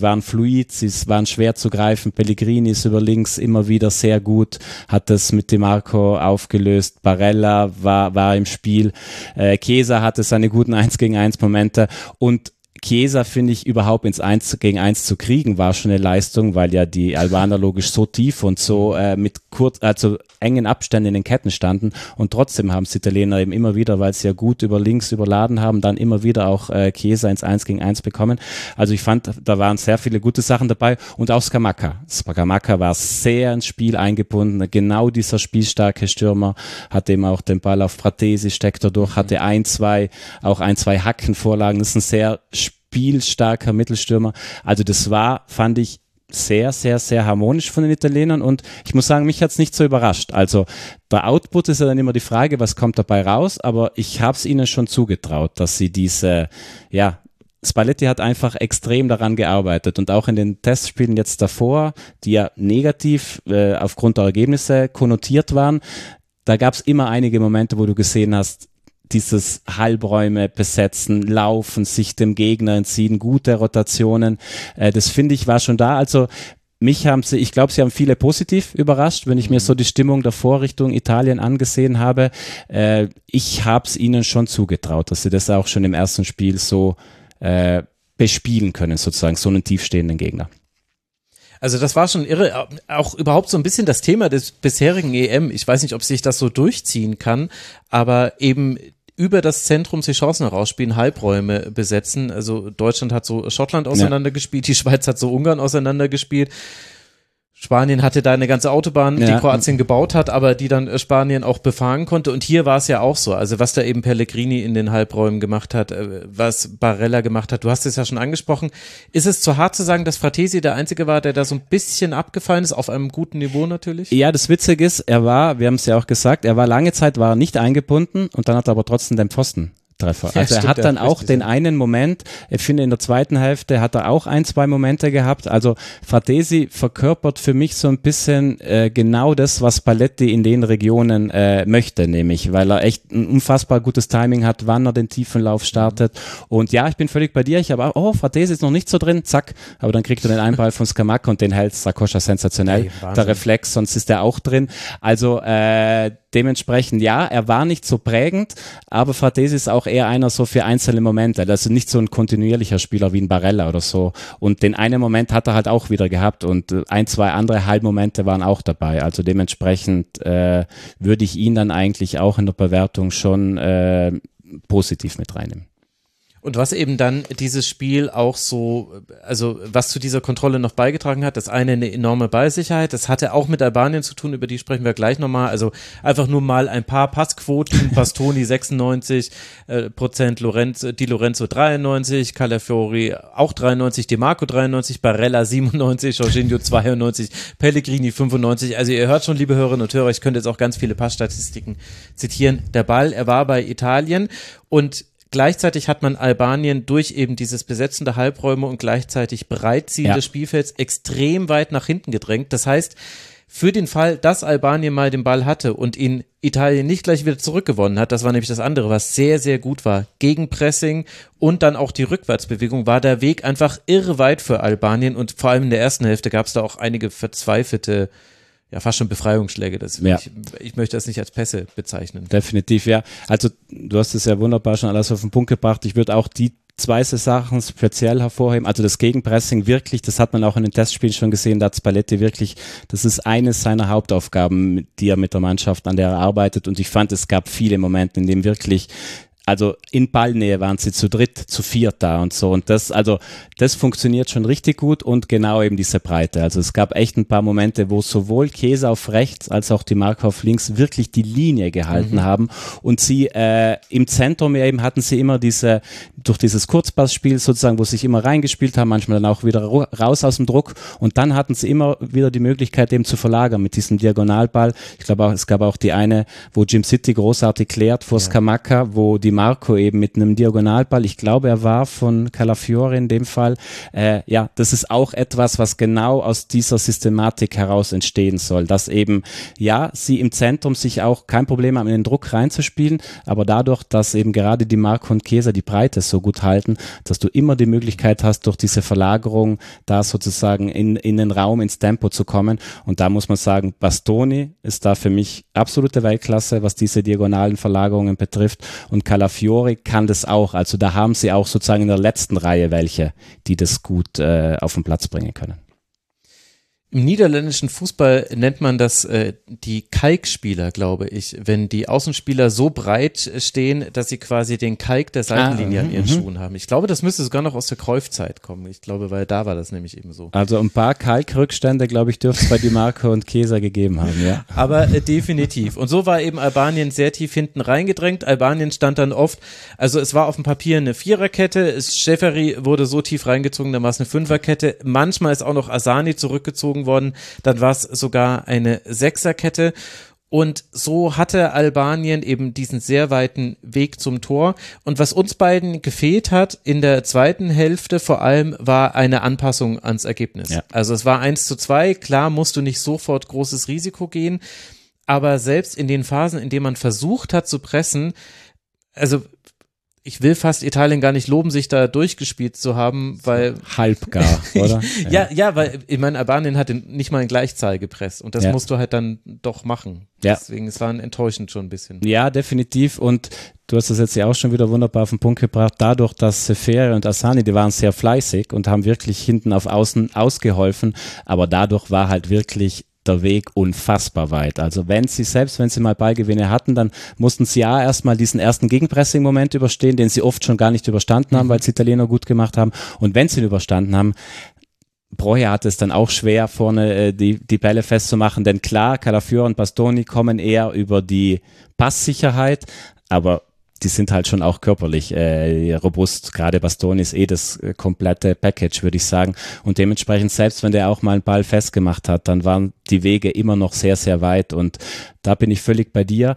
waren fluid, sie waren schwer zu greifen. Pellegrini ist über links immer wieder sehr gut, hat das mit DiMarco aufgelöst. Barella war im Spiel. Chiesa hatte seine guten 1-gegen-1 Momente und Chiesa, finde ich, überhaupt ins 1-gegen-1 zu kriegen, war schon eine Leistung, weil ja die Albaner logisch so tief und so mit engen Abständen in den Ketten standen und trotzdem haben es die Italiener eben immer wieder, weil sie ja gut über links überladen haben, dann immer wieder auch Chiesa ins 1-gegen-1 bekommen. Also ich fand, da waren sehr viele gute Sachen dabei und auch Scamacca. Scamacca war sehr ins Spiel eingebunden, genau dieser spielstarke Stürmer, hatte eben auch den Ball auf Fratesi, steckt er durch, hatte ein, zwei Hackenvorlagen, das ist ein sehr spielstarker Mittelstürmer. Also das war, fand ich, sehr, sehr, sehr harmonisch von den Italienern und ich muss sagen, mich hat es nicht so überrascht. Also der Output ist ja dann immer die Frage, was kommt dabei raus, aber ich habe es ihnen schon zugetraut, dass sie Spalletti hat einfach extrem daran gearbeitet und auch in den Testspielen jetzt davor, die ja negativ aufgrund der Ergebnisse konnotiert waren, da gab es immer einige Momente, wo du gesehen hast, dieses Halbräume besetzen, laufen, sich dem Gegner entziehen, gute Rotationen, das finde ich war schon da. Also ich glaube, sie haben viele positiv überrascht, wenn ich mir so die Stimmung davor Richtung Italien angesehen habe. Ich habe es ihnen schon zugetraut, dass sie das auch schon im ersten Spiel so bespielen können, sozusagen, so einen tiefstehenden Gegner. Also das war schon irre, auch überhaupt so ein bisschen das Thema des bisherigen EM. Ich weiß nicht, ob sich das so durchziehen kann, aber eben über das Zentrum sich Chancen herausspielen, Halbräume besetzen. Also Deutschland hat so Schottland auseinandergespielt, die Schweiz hat so Ungarn auseinandergespielt. Spanien hatte da eine ganze Autobahn, die Kroatien gebaut hat, aber die dann Spanien auch befahren konnte. Und hier war es ja auch so. Also was da eben Pellegrini in den Halbräumen gemacht hat, was Barella gemacht hat, du hast es ja schon angesprochen. Ist es zu hart zu sagen, dass Fratesi der Einzige war, der da so ein bisschen abgefallen ist, auf einem guten Niveau natürlich? Ja, das Witzige ist, wir haben es ja auch gesagt, lange Zeit nicht eingebunden und dann hat er aber trotzdem den Pfosten. Treffer. Also er hat dann auch den einen Moment, ich finde in der zweiten Hälfte hat er auch 1-2 Momente gehabt, also Fratesi verkörpert für mich so ein bisschen genau das, was Spalletti in den Regionen möchte, nämlich, weil er echt ein unfassbar gutes Timing hat, wann er den tiefen Lauf startet und ja, ich bin völlig bei dir, ich habe auch, Fratesi ist noch nicht so drin, zack, aber dann kriegt er den Einball von Scamacca und den hält Sakoscha sensationell, der Reflex, sonst ist er auch drin, also dementsprechend, ja, er war nicht so prägend, aber Fratesi ist auch eher einer so für einzelne Momente, also nicht so ein kontinuierlicher Spieler wie ein Barella oder so und den einen Moment hat er halt auch wieder gehabt und 1-2 andere Halbmomente waren auch dabei, also dementsprechend würde ich ihn dann eigentlich auch in der Bewertung schon positiv mit reinnehmen. Und was eben dann dieses Spiel auch so, also was zu dieser Kontrolle noch beigetragen hat, das eine enorme Ballsicherheit, das hatte auch mit Albanien zu tun, über die sprechen wir gleich nochmal, also einfach nur mal ein paar Passquoten, Bastoni 96%, Di Lorenzo 93%, Calafiori auch 93%, DiMarco 93%, Barella 97%, Jorginho 92%, Pellegrini 95%, also ihr hört schon, liebe Hörerinnen und Hörer, ich könnte jetzt auch ganz viele Passstatistiken zitieren, der Ball, er war bei Italien und gleichzeitig hat man Albanien durch eben dieses Besetzen der Halbräume und gleichzeitig Breitziehen des Spielfelds extrem weit nach hinten gedrängt. Das heißt, für den Fall, dass Albanien mal den Ball hatte und ihn Italien nicht gleich wieder zurückgewonnen hat, das war nämlich das andere, was sehr, sehr gut war. Gegenpressing und dann auch die Rückwärtsbewegung war der Weg einfach irre weit für Albanien und vor allem in der ersten Hälfte gab es da auch einige verzweifelte fast schon Befreiungsschläge. Ich möchte das nicht als Pässe bezeichnen. Definitiv, ja. Also du hast es ja wunderbar schon alles auf den Punkt gebracht. Ich würde auch die zwei Sachen speziell hervorheben. Also das Gegenpressing wirklich, das hat man auch in den Testspielen schon gesehen, da hat Spalletti wirklich, das ist eines seiner Hauptaufgaben, die er mit der Mannschaft, an der er arbeitet. Und ich fand, es gab viele Momente, in denen wirklich also in Ballnähe waren sie zu dritt, zu viert da und so und das funktioniert schon richtig gut und genau eben diese Breite. Also es gab echt ein paar Momente, wo sowohl Chiesa auf rechts als auch DiMarco auf links wirklich die Linie gehalten haben und sie im Zentrum eben hatten sie immer durch dieses Kurzpassspiel sozusagen, wo sie sich immer reingespielt haben, manchmal dann auch wieder raus aus dem Druck und dann hatten sie immer wieder die Möglichkeit eben zu verlagern mit diesem Diagonalball. Ich glaube auch, es gab auch die eine, wo Jim City großartig klärt vor Scamacca, wo die Di Marco eben mit einem Diagonalball, ich glaube, er war von Calafiore in dem Fall, das ist auch etwas, was genau aus dieser Systematik heraus entstehen soll, dass eben, sie im Zentrum sich auch kein Problem haben, in den Druck reinzuspielen, aber dadurch, dass eben gerade Di Marco und Chiesa die Breite so gut halten, dass du immer die Möglichkeit hast, durch diese Verlagerung da sozusagen in den Raum, ins Tempo zu kommen. Und da muss man sagen, Bastoni ist da für mich absolute Weltklasse, was diese diagonalen Verlagerungen betrifft. Und Calafiori kann das auch. Also da haben sie auch sozusagen in der letzten Reihe welche, die das gut auf den Platz bringen können. Im niederländischen Fußball nennt man das die Kalkspieler, glaube ich, wenn die Außenspieler so breit stehen, dass sie quasi den Kalk der Seitenlinie an ihren Schuhen haben. Ich glaube, das müsste sogar noch aus der Cruyff-Zeit kommen. Ich glaube, weil da war das nämlich eben so. Also ein paar Kalkrückstände, glaube ich, dürfte es bei Di Marco und Chiesa gegeben haben, ja. Aber definitiv. Und so war eben Albanien sehr tief hinten reingedrängt. Albanien stand dann oft, also es war auf dem Papier eine Viererkette, Šeferi wurde so tief reingezogen, dann war es eine Fünferkette. Manchmal ist auch noch Asani zurückgezogen worden, dann war es sogar eine Sechserkette und so hatte Albanien eben diesen sehr weiten Weg zum Tor und was uns beiden gefehlt hat in der zweiten Hälfte vor allem war eine Anpassung ans Ergebnis. Ja. Also es war 1:2, klar musst du nicht sofort großes Risiko gehen, aber selbst in den Phasen, in denen man versucht hat zu pressen, also ich will fast Italien gar nicht loben, sich da durchgespielt zu haben, weil halbgar, oder? ja, weil ich meine, Albanien hat nicht mal in Gleichzahl gepresst und das musst du halt dann doch machen. Ja. Deswegen, es war enttäuschend schon ein bisschen. Ja, definitiv und du hast das jetzt ja auch schon wieder wunderbar auf den Punkt gebracht, dadurch, dass Šeferi und Asani, die waren sehr fleißig und haben wirklich hinten auf Außen ausgeholfen, aber dadurch war halt wirklich der Weg unfassbar weit. Also selbst wenn sie mal Ballgewinne hatten, dann mussten sie ja erstmal diesen ersten Gegenpressing-Moment überstehen, den sie oft schon gar nicht überstanden haben, weil es Italiener gut gemacht haben. Und wenn sie ihn überstanden haben, Breuer hatte es dann auch schwer, vorne die Bälle festzumachen, denn klar, Calafiori und Bastoni kommen eher über die Passsicherheit, aber die sind halt schon auch körperlich robust. Gerade Bastoni ist das komplette Package, würde ich sagen. Und dementsprechend, selbst wenn der auch mal einen Ball festgemacht hat, dann waren die Wege immer noch sehr, sehr weit. Und da bin ich völlig bei dir.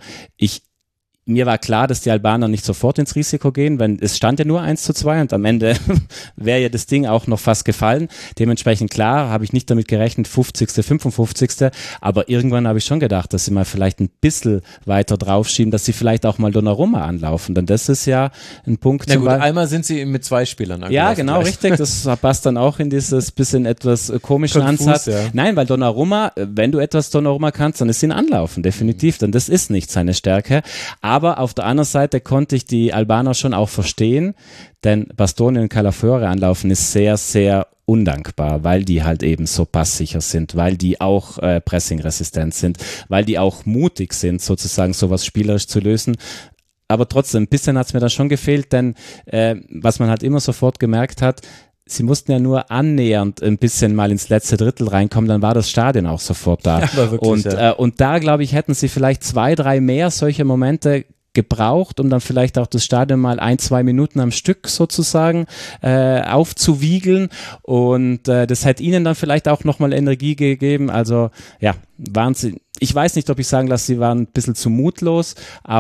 Mir war klar, dass die Albaner nicht sofort ins Risiko gehen, wenn es stand ja nur 1:2 und am Ende wäre ja das Ding auch noch fast gefallen. Dementsprechend klar, habe ich nicht damit gerechnet, 50., 55., aber irgendwann habe ich schon gedacht, dass sie mal vielleicht ein bisschen weiter draufschieben, dass sie vielleicht auch mal Donnarumma anlaufen, denn das ist ja ein Punkt. Na gut, einmal sind sie mit 2 Spielern angelaufen. Ja, genau, richtig, das passt dann auch in dieses bisschen etwas komischen Ansatz. Ja. Nein, weil Donnarumma, wenn du etwas Donnarumma kannst, dann ist ihn anlaufen, definitiv, denn das ist nicht seine Stärke. Aber auf der anderen Seite konnte ich die Albaner schon auch verstehen, denn Bastoni und Calafiori anlaufen ist sehr, sehr undankbar, weil die halt eben so passsicher sind, weil die auch pressingresistent sind, weil die auch mutig sind, sozusagen sowas spielerisch zu lösen. Aber trotzdem, ein bisschen hat es mir dann schon gefehlt, denn was man halt immer sofort gemerkt hat, sie mussten ja nur annähernd ein bisschen mal ins letzte Drittel reinkommen, dann war das Stadion auch sofort da. Ja, wirklich, und da, glaube ich, hätten sie vielleicht 2, 3 mehr solche Momente gebraucht, um dann vielleicht auch das Stadion mal 1, 2 Minuten am Stück sozusagen aufzuwiegeln und das hätte ihnen dann vielleicht auch nochmal Energie gegeben. Also ja, Wahnsinn. Ich weiß nicht, ob ich sagen lasse, sie waren ein bisschen zu mutlos,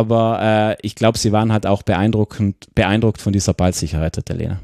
aber ich glaube, sie waren halt auch beeindruckt von dieser Ballsicherheit der Italiener.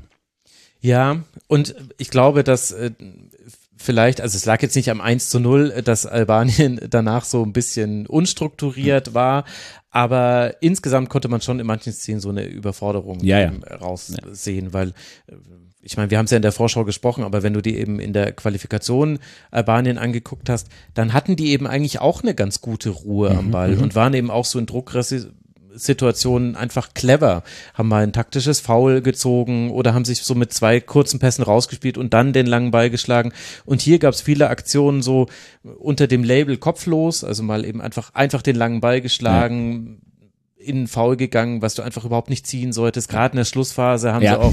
Ja, und ich glaube, dass vielleicht, also es lag jetzt nicht am 1:0, dass Albanien danach so ein bisschen unstrukturiert war, aber insgesamt konnte man schon in manchen Szenen so eine Überforderung raussehen, weil ich meine, wir haben es ja in der Vorschau gesprochen, aber wenn du die eben in der Qualifikation Albanien angeguckt hast, dann hatten die eben eigentlich auch eine ganz gute Ruhe am Ball und waren eben auch so in Drucksituationen einfach clever, haben mal ein taktisches Foul gezogen oder haben sich so mit 2 kurzen Pässen rausgespielt und dann den langen Ball geschlagen. Und hier gab es viele Aktionen so unter dem Label kopflos, also mal eben einfach den langen Ball geschlagen, in einen Foul gegangen, was du einfach überhaupt nicht ziehen solltest. Gerade in der Schlussphase haben sie auch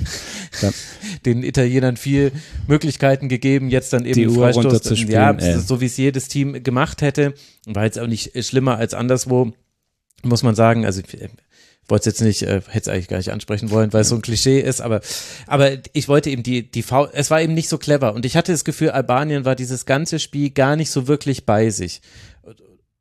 den Italienern viel Möglichkeiten gegeben, jetzt dann eben die Uhr runterzuspielen. Ja, so wie es jedes Team gemacht hätte. War jetzt auch nicht schlimmer als anderswo, muss man sagen. Also ich wollte es jetzt nicht, hätte es eigentlich gar nicht ansprechen wollen, weil es so ein Klischee ist, aber ich wollte eben die Foul, es war eben nicht so clever und ich hatte das Gefühl, Albanien war dieses ganze Spiel gar nicht so wirklich bei sich.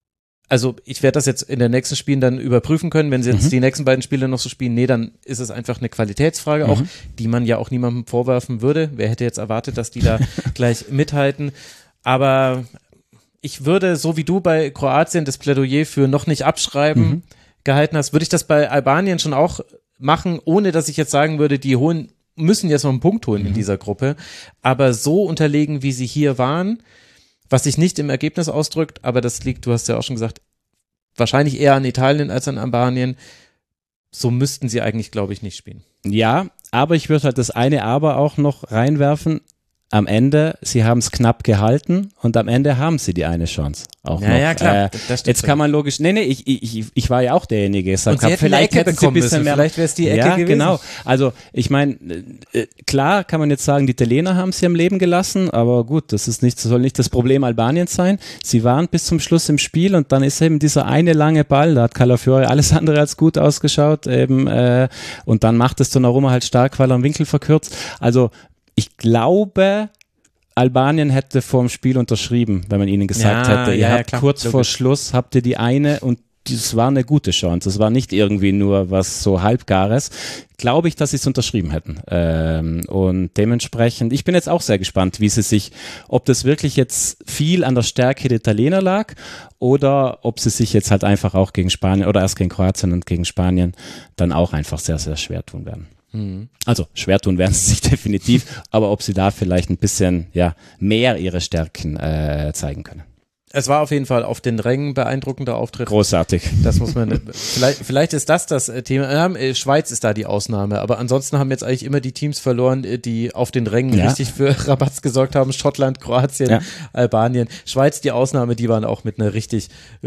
also ich werde das jetzt in den nächsten Spielen dann überprüfen können, wenn sie jetzt die nächsten beiden Spiele noch so spielen, nee, dann ist es einfach eine Qualitätsfrage auch, die man ja auch niemandem vorwerfen würde. Wer hätte jetzt erwartet, dass die da gleich mithalten? Aber ich würde, so wie du bei Kroatien das Plädoyer für noch nicht abschreiben gehalten hast, würde ich das bei Albanien schon auch machen, ohne dass ich jetzt sagen würde, die müssen jetzt noch einen Punkt holen in dieser Gruppe, aber so unterlegen, wie sie hier waren, was sich nicht im Ergebnis ausdrückt, aber das liegt, du hast ja auch schon gesagt, wahrscheinlich eher an Italien als an Albanien. So müssten sie eigentlich, glaube ich, nicht spielen. Ja, aber ich würde halt das eine Aber auch noch reinwerfen. Am Ende, sie haben es knapp gehalten und am Ende haben sie die eine Chance. Auch noch. Ja, klar. Jetzt kann man logisch, ich war ja auch derjenige. Und sie hätten eine Ecke bekommen müssen, vielleicht wäre es die Ecke gewesen. Genau. Also ich meine, klar kann man jetzt sagen, die Italiener haben sie am Leben gelassen, aber gut, soll nicht das Problem Albaniens sein. Sie waren bis zum Schluss im Spiel und dann ist eben dieser eine lange Ball, da hat Calafiori alles andere als gut ausgeschaut eben, und dann macht es Donnarumma halt stark, weil er einen Winkel verkürzt. Also ich glaube, Albanien hätte vor dem Spiel unterschrieben, wenn man ihnen gesagt hätte, ihr habt kurz vor Schluss, habt ihr die eine und das war eine gute Chance. Das war nicht irgendwie nur was so Halbgares. Glaube ich, dass sie es unterschrieben hätten. Und dementsprechend, ich bin jetzt auch sehr gespannt, ob das wirklich jetzt viel an der Stärke der Italiener lag oder ob sie sich jetzt halt einfach auch gegen Spanien oder erst gegen Kroatien und gegen Spanien dann auch einfach sehr, sehr schwer tun werden. Also schwer tun werden sie sich definitiv, aber ob sie da vielleicht ein bisschen mehr ihre Stärken zeigen können. Es war auf jeden Fall auf den Rängen beeindruckender Auftritt. Großartig. Das muss man, vielleicht ist das Thema. Schweiz ist da die Ausnahme, aber ansonsten haben jetzt eigentlich immer die Teams verloren, die auf den Rängen richtig für Rabatz gesorgt haben. Schottland, Kroatien, Albanien. Schweiz die Ausnahme, die waren auch mit einer richtig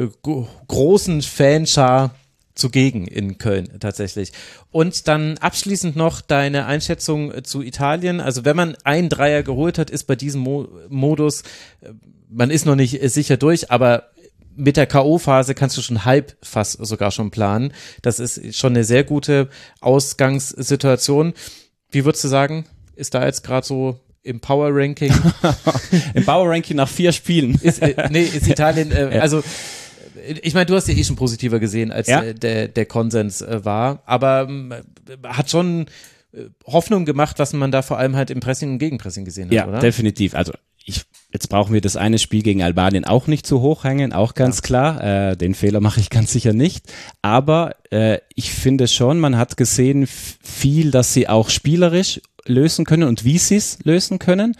großen Fanschar zugegen in Köln tatsächlich. Und dann abschließend noch deine Einschätzung zu Italien. Also wenn man einen Dreier geholt hat, ist bei diesem Modus, man ist noch nicht sicher durch, aber mit der K.O.-Phase kannst du schon fast sogar schon planen. Das ist schon eine sehr gute Ausgangssituation. Wie würdest du sagen, ist da jetzt gerade so im Power-Ranking? Im Power-Ranking nach 4 Spielen. Ist Italien, also ich meine, du hast ja schon positiver gesehen, als der Konsens war, aber hat schon Hoffnung gemacht, was man da vor allem halt im Pressing und Gegenpressing gesehen hat, oder? Ja, definitiv. Also jetzt brauchen wir das eine Spiel gegen Albanien auch nicht zu hoch hängen, auch ganz klar. Den Fehler mache ich ganz sicher nicht. Aber ich finde schon, man hat gesehen viel, dass sie auch spielerisch lösen können und wie sie es lösen können.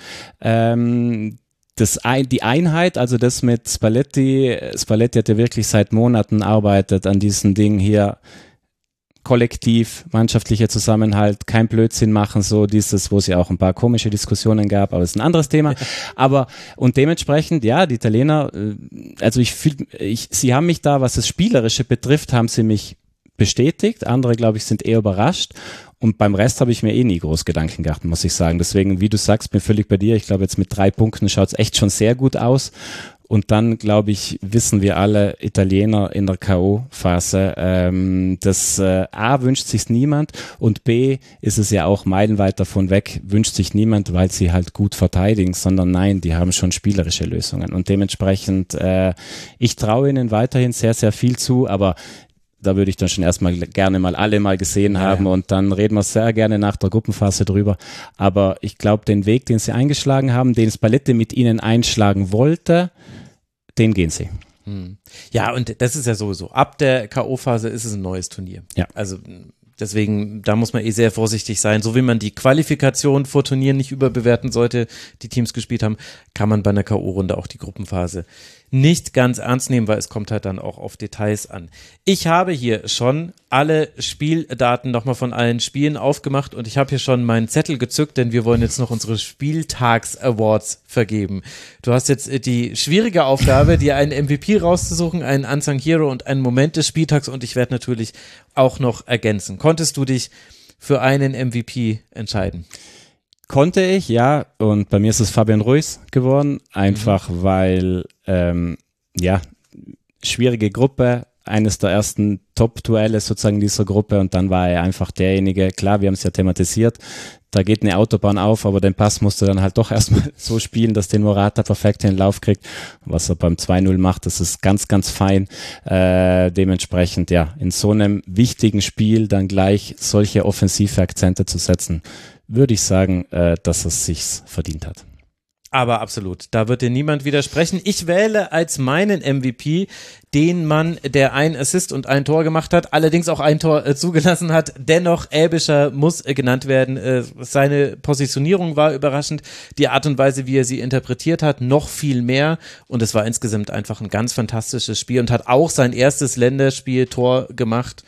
Die Einheit, also das mit Spalletti hat ja wirklich seit Monaten arbeitet an diesen Dingen hier, kollektiv, mannschaftlicher Zusammenhalt, kein Blödsinn machen, so dieses, wo es ja auch ein paar komische Diskussionen gab, aber das ist ein anderes Thema. Und dementsprechend, die Italiener, also sie haben mich da, was das Spielerische betrifft, haben sie mich bestätigt. Andere, glaube ich, sind eher überrascht. Und beim Rest habe ich mir nie groß Gedanken gemacht, muss ich sagen. Deswegen, wie du sagst, bin völlig bei dir. Ich glaube, jetzt mit 3 Punkten schaut es echt schon sehr gut aus. Und dann, glaube ich, wissen wir alle Italiener in der K.O.-Phase, dass A, wünscht sich's niemand und B, ist es ja auch meilenweit davon weg, wünscht sich niemand, weil sie halt gut verteidigen, sondern nein, die haben schon spielerische Lösungen. Und dementsprechend, ich traue ihnen weiterhin sehr, sehr viel zu, aber da würde ich dann schon erstmal gerne mal alle mal gesehen haben und dann reden wir sehr gerne nach der Gruppenphase drüber. Aber ich glaube, den Weg, den sie eingeschlagen haben, den Spalletti mit ihnen einschlagen wollte, den gehen sie. Ja, und das ist ja sowieso. Ab der K.O.-Phase ist es ein neues Turnier. Ja. Also deswegen, da muss man sehr vorsichtig sein. So wie man die Qualifikation vor Turnieren nicht überbewerten sollte, die Teams gespielt haben, kann man bei einer K.O.-Runde auch die Gruppenphase nicht ganz ernst nehmen, weil es kommt halt dann auch auf Details an. Ich habe hier schon alle Spieldaten nochmal von allen Spielen aufgemacht und ich habe hier schon meinen Zettel gezückt, denn wir wollen jetzt noch unsere Spieltags-Awards vergeben. Du hast jetzt die schwierige Aufgabe, dir einen MVP rauszusuchen, einen Unsung Hero und einen Moment des Spieltags und ich werde natürlich auch noch ergänzen. Konntest du dich für einen MVP entscheiden? Konnte ich, ja, und bei mir ist es Fabian Ruiz geworden, einfach weil, schwierige Gruppe, eines der ersten Top-Duelle sozusagen dieser Gruppe und dann war er einfach derjenige, klar, wir haben es ja thematisiert, da geht eine Autobahn auf, aber den Pass musst du dann halt doch erstmal so spielen, dass den Morata perfekt in den Lauf kriegt. Was er beim 2-0 macht, das ist ganz, ganz fein. Dementsprechend, ja, in so einem wichtigen Spiel dann gleich solche offensive Akzente zu setzen, würde ich sagen, dass er es sich verdient hat. Aber absolut, da wird dir niemand widersprechen. Ich wähle als meinen MVP den Mann, der ein Assist und ein Tor gemacht hat, allerdings auch ein Tor zugelassen hat. Dennoch, Aebischer muss genannt werden. Seine Positionierung war überraschend. Die Art und Weise, wie er sie interpretiert hat, noch viel mehr. Und es war insgesamt einfach ein ganz fantastisches Spiel und hat auch sein erstes Länderspiel-Tor gemacht.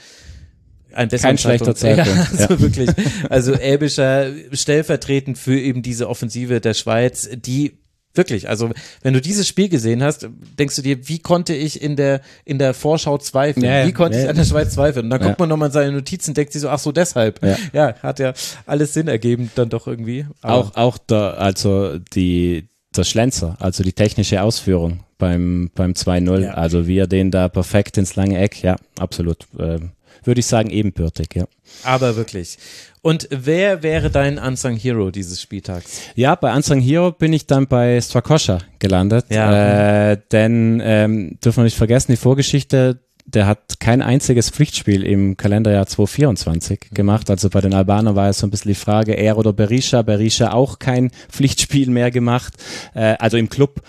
Kein schlechter Zeitpunkt. Ja, also wirklich. Also Aebischer stellvertretend für eben diese Offensive der Schweiz, die wirklich, also wenn du dieses Spiel gesehen hast, denkst du dir, wie konnte ich in der Vorschau zweifeln? Wie konnte ich an der Schweiz zweifeln? Und dann guckt man nochmal in seine Notizen, denkt sich so, ach so, deshalb. Ja, hat ja alles Sinn ergeben dann doch irgendwie. Aber auch der Schlenzer, also die technische Ausführung beim 2-0, also wie er den da perfekt ins lange Eck, ja, absolut. Würde ich sagen, ebenbürtig, ja. Aber wirklich. Und wer wäre dein Unsung Hero dieses Spieltags? Ja, bei Unsung Hero bin ich dann bei Strakosha gelandet. Ja. Denn dürfen wir nicht vergessen, die Vorgeschichte, der hat kein einziges Pflichtspiel im Kalenderjahr 2024 gemacht. Also bei den Albanern war es so ein bisschen die Frage, er oder Berisha. Berisha auch kein Pflichtspiel mehr gemacht, also im Club.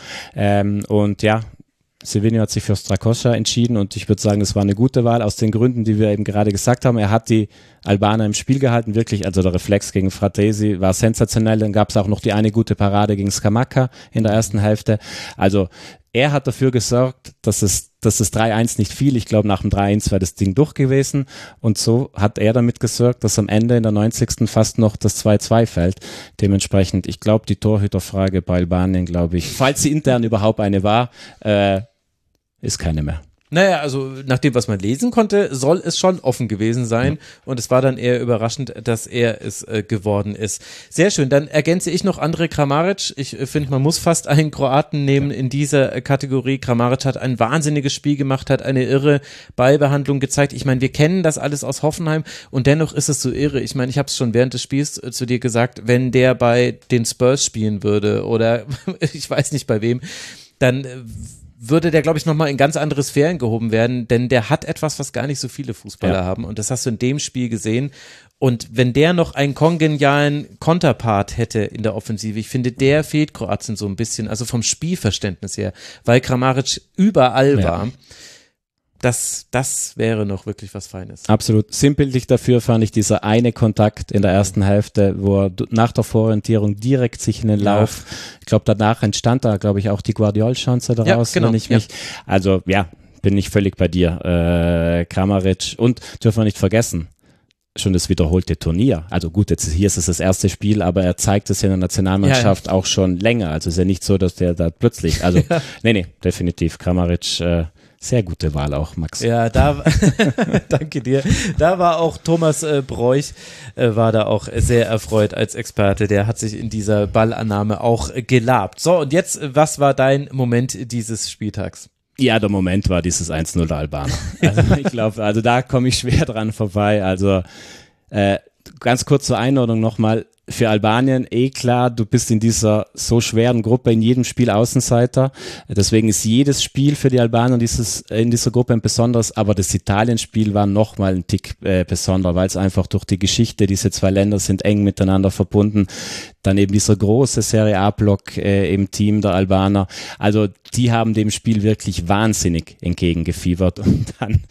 Und ja, Sevinho hat sich für Strakosha entschieden und ich würde sagen, das war eine gute Wahl aus den Gründen, die wir eben gerade gesagt haben. Er hat die Albaner im Spiel gehalten, wirklich, also der Reflex gegen Fratesi war sensationell. Dann gab es auch noch die eine gute Parade gegen Scamacca in der ersten Hälfte. Also er hat dafür gesorgt, dass es 3-1 nicht fiel. Ich glaube, nach dem 3-1 wäre das Ding durch gewesen und so hat er damit gesorgt, dass am Ende in der 90. fast noch das 2-2 fällt. Dementsprechend, ich glaube, die Torhüterfrage bei Albanien, glaube ich, falls sie intern überhaupt eine war, ist keine mehr. Naja, also nach dem, was man lesen konnte, soll es schon offen gewesen sein und es war dann eher überraschend, dass er es geworden ist. Sehr schön, dann ergänze ich noch Andrej Kramaric. Ich finde, man muss fast einen Kroaten nehmen in dieser Kategorie. Kramaric hat ein wahnsinniges Spiel gemacht, hat eine irre Ballbehandlung gezeigt. Ich meine, wir kennen das alles aus Hoffenheim und dennoch ist es so irre. Ich meine, ich habe es schon während des Spiels zu dir gesagt, wenn der bei den Spurs spielen würde oder ich weiß nicht bei wem, dann würde der, glaube ich, nochmal in ganz andere Sphären gehoben werden, denn der hat etwas, was gar nicht so viele Fußballer haben und das hast du in dem Spiel gesehen und wenn der noch einen kongenialen Konterpart hätte in der Offensive, ich finde, der fehlt Kroatien so ein bisschen, also vom Spielverständnis her, weil Kramaric überall war. Das wäre noch wirklich was Feines. Absolut. Sinnbildlich dafür fand ich dieser eine Kontakt in der ersten Hälfte, wo er nach der Vororientierung direkt sich in den Lauf, ich glaube danach entstand da, glaube ich, auch die Guardiol-Chance daraus, wenn ich mich, also ja, bin ich völlig bei dir. Kramaric und dürfen wir nicht vergessen, schon das wiederholte Turnier. Also gut, jetzt hier ist es das erste Spiel, aber er zeigt es in der Nationalmannschaft auch schon länger. Also ist ja nicht so, dass der da plötzlich, also nee, definitiv Kramaric, sehr gute Wahl auch, Max. Ja, danke dir. Da war auch Thomas Broich, war da auch sehr erfreut als Experte. Der hat sich in dieser Ballannahme auch gelabt. So, und jetzt, was war dein Moment dieses Spieltags? Ja, der Moment war dieses 1-0 der Albaner. Also ich glaube, also da komme ich schwer dran vorbei. Also ganz kurz zur Einordnung nochmal. Für Albanien klar, du bist in dieser so schweren Gruppe in jedem Spiel Außenseiter. Deswegen ist jedes Spiel für die Albaner in dieser Gruppe ein besonderes, aber das Italien-Spiel war nochmal ein Tick besonderer, weil es einfach durch die Geschichte, diese zwei Länder sind eng miteinander verbunden. Dann eben dieser große Serie A-Block im Team der Albaner. Also die haben dem Spiel wirklich wahnsinnig entgegengefiebert. Und dann,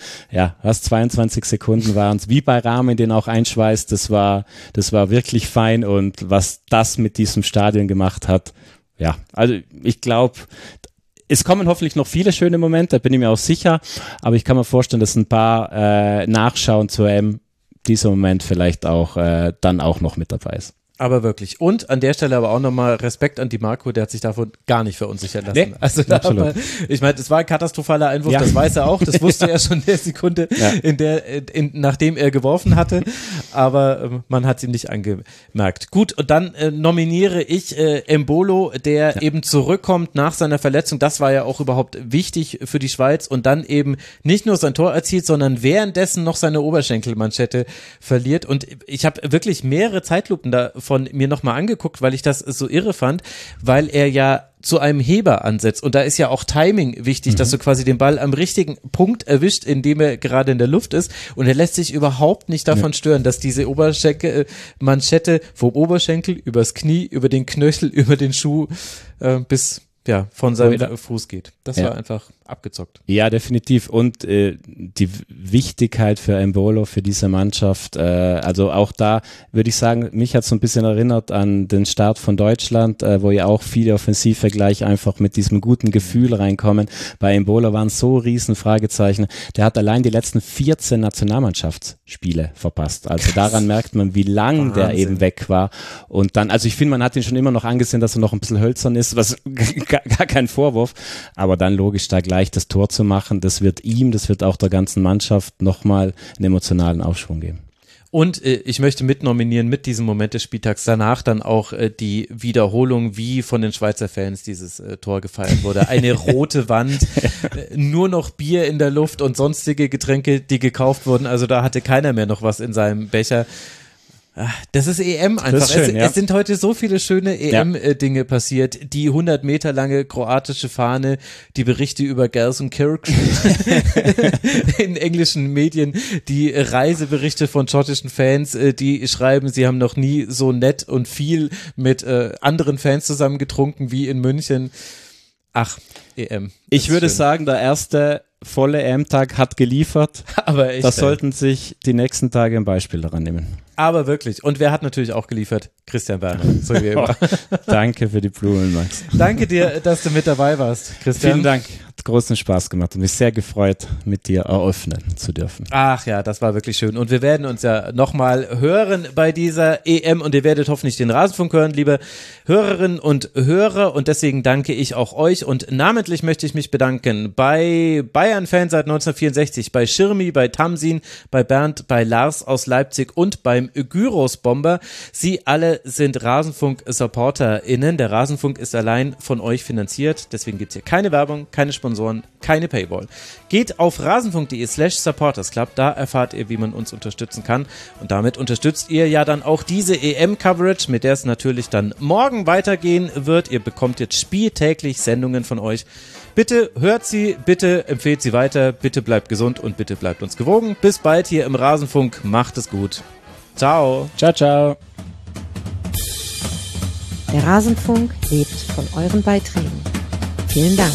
22 Sekunden waren es, wie bei Rahmen, den auch einschweißt. Das war wirklich fein. Und was das mit diesem Stadion gemacht hat, also ich glaube, es kommen hoffentlich noch viele schöne Momente, bin ich mir auch sicher. Aber ich kann mir vorstellen, dass ein paar Nachschauen zur EM dieser Moment vielleicht auch dann auch noch mit dabei ist. Aber wirklich. Und an der Stelle aber auch nochmal Respekt an Di Marco, der hat sich davon gar nicht verunsichern lassen. Nee, also absolut. Ich meine, es war ein katastrophaler Einwurf, das weiß er auch, das wusste er schon in der Sekunde, nachdem er geworfen hatte, aber man hat es ihm nicht angemerkt. Gut, und dann nominiere ich Embolo, der eben zurückkommt nach seiner Verletzung, das war ja auch überhaupt wichtig für die Schweiz und dann eben nicht nur sein Tor erzielt, sondern währenddessen noch seine Oberschenkelmanschette verliert und ich habe wirklich mehrere Zeitlupen davon mir nochmal angeguckt, weil ich das so irre fand, weil er ja zu einem Heber ansetzt und da ist ja auch Timing wichtig, dass du quasi den Ball am richtigen Punkt erwischt, in dem er gerade in der Luft ist und er lässt sich überhaupt nicht davon stören, dass diese Oberschenkelmanschette vom Oberschenkel übers Knie, über den Knöchel, über den Schuh bis von seinem Fuß geht. Das war einfach abgezockt. Ja, definitiv. Und die Wichtigkeit für Embolo, für diese Mannschaft, also auch da würde ich sagen, mich hat es so ein bisschen erinnert an den Start von Deutschland, wo ja auch viele Offensive gleich einfach mit diesem guten Gefühl reinkommen. Bei Embolo waren so riesen Fragezeichen. Der hat allein die letzten 14 Nationalmannschaftsspiele verpasst. Also daran merkt man, wie lang der eben weg war. Und dann, also ich finde, man hat ihn schon immer noch angesehen, dass er noch ein bisschen hölzern ist, was gar kein Vorwurf. Aber dann logisch da gleich das Tor zu machen, das wird auch der ganzen Mannschaft nochmal einen emotionalen Aufschwung geben. Und ich möchte mitnominieren mit diesem Moment des Spieltags danach dann auch die Wiederholung, wie von den Schweizer Fans dieses Tor gefeiert wurde. Eine rote Wand, nur noch Bier in der Luft und sonstige Getränke, die gekauft wurden. Also da hatte keiner mehr noch was in seinem Becher. Das ist EM einfach. Das ist schön, es sind heute so viele schöne EM-Dinge passiert. Die 100 Meter lange kroatische Fahne, die Berichte über Gelsenkirchen in englischen Medien, die Reiseberichte von schottischen Fans, die schreiben, sie haben noch nie so nett und viel mit anderen Fans zusammen getrunken wie in München. Ach, EM. Ich würde sagen, der erste volle EM-Tag hat geliefert. Aber echt. Da sollten sich die nächsten Tage ein Beispiel daran nehmen. Aber wirklich. Und wer hat natürlich auch geliefert? Christian Berner. So wie immer. Danke für die Blumen, Max. Danke dir, dass du mit dabei warst, Christian. Vielen Dank. Hat großen Spaß gemacht und mich sehr gefreut, mit dir eröffnen zu dürfen. Ach ja, das war wirklich schön. Und wir werden uns ja nochmal hören bei dieser EM und ihr werdet hoffentlich den Rasenfunk hören, liebe Hörerinnen und Hörer. Und deswegen danke ich auch euch und namentlich möchte ich mich bedanken bei Bayern-Fan seit 1964, bei Schirmi, bei Tamsin, bei Bernd, bei Lars aus Leipzig und beim Gyros-Bomber. Sie alle sind Rasenfunk-SupporterInnen. Der Rasenfunk ist allein von euch finanziert. Deswegen gibt es hier keine Werbung, keine Sponsoren, keine Paywall. Geht auf rasenfunk.de/supportersclub, da erfahrt ihr, wie man uns unterstützen kann. Und damit unterstützt ihr ja dann auch diese EM-Coverage, mit der es natürlich dann morgen weitergehen wird. Ihr bekommt jetzt spieltäglich Sendungen von euch. Bitte hört sie, bitte empfehlt sie weiter, bitte bleibt gesund und bitte bleibt uns gewogen. Bis bald hier im Rasenfunk. Macht es gut. Ciao. Ciao, ciao. Der Rasenfunk lebt von euren Beiträgen. Vielen Dank.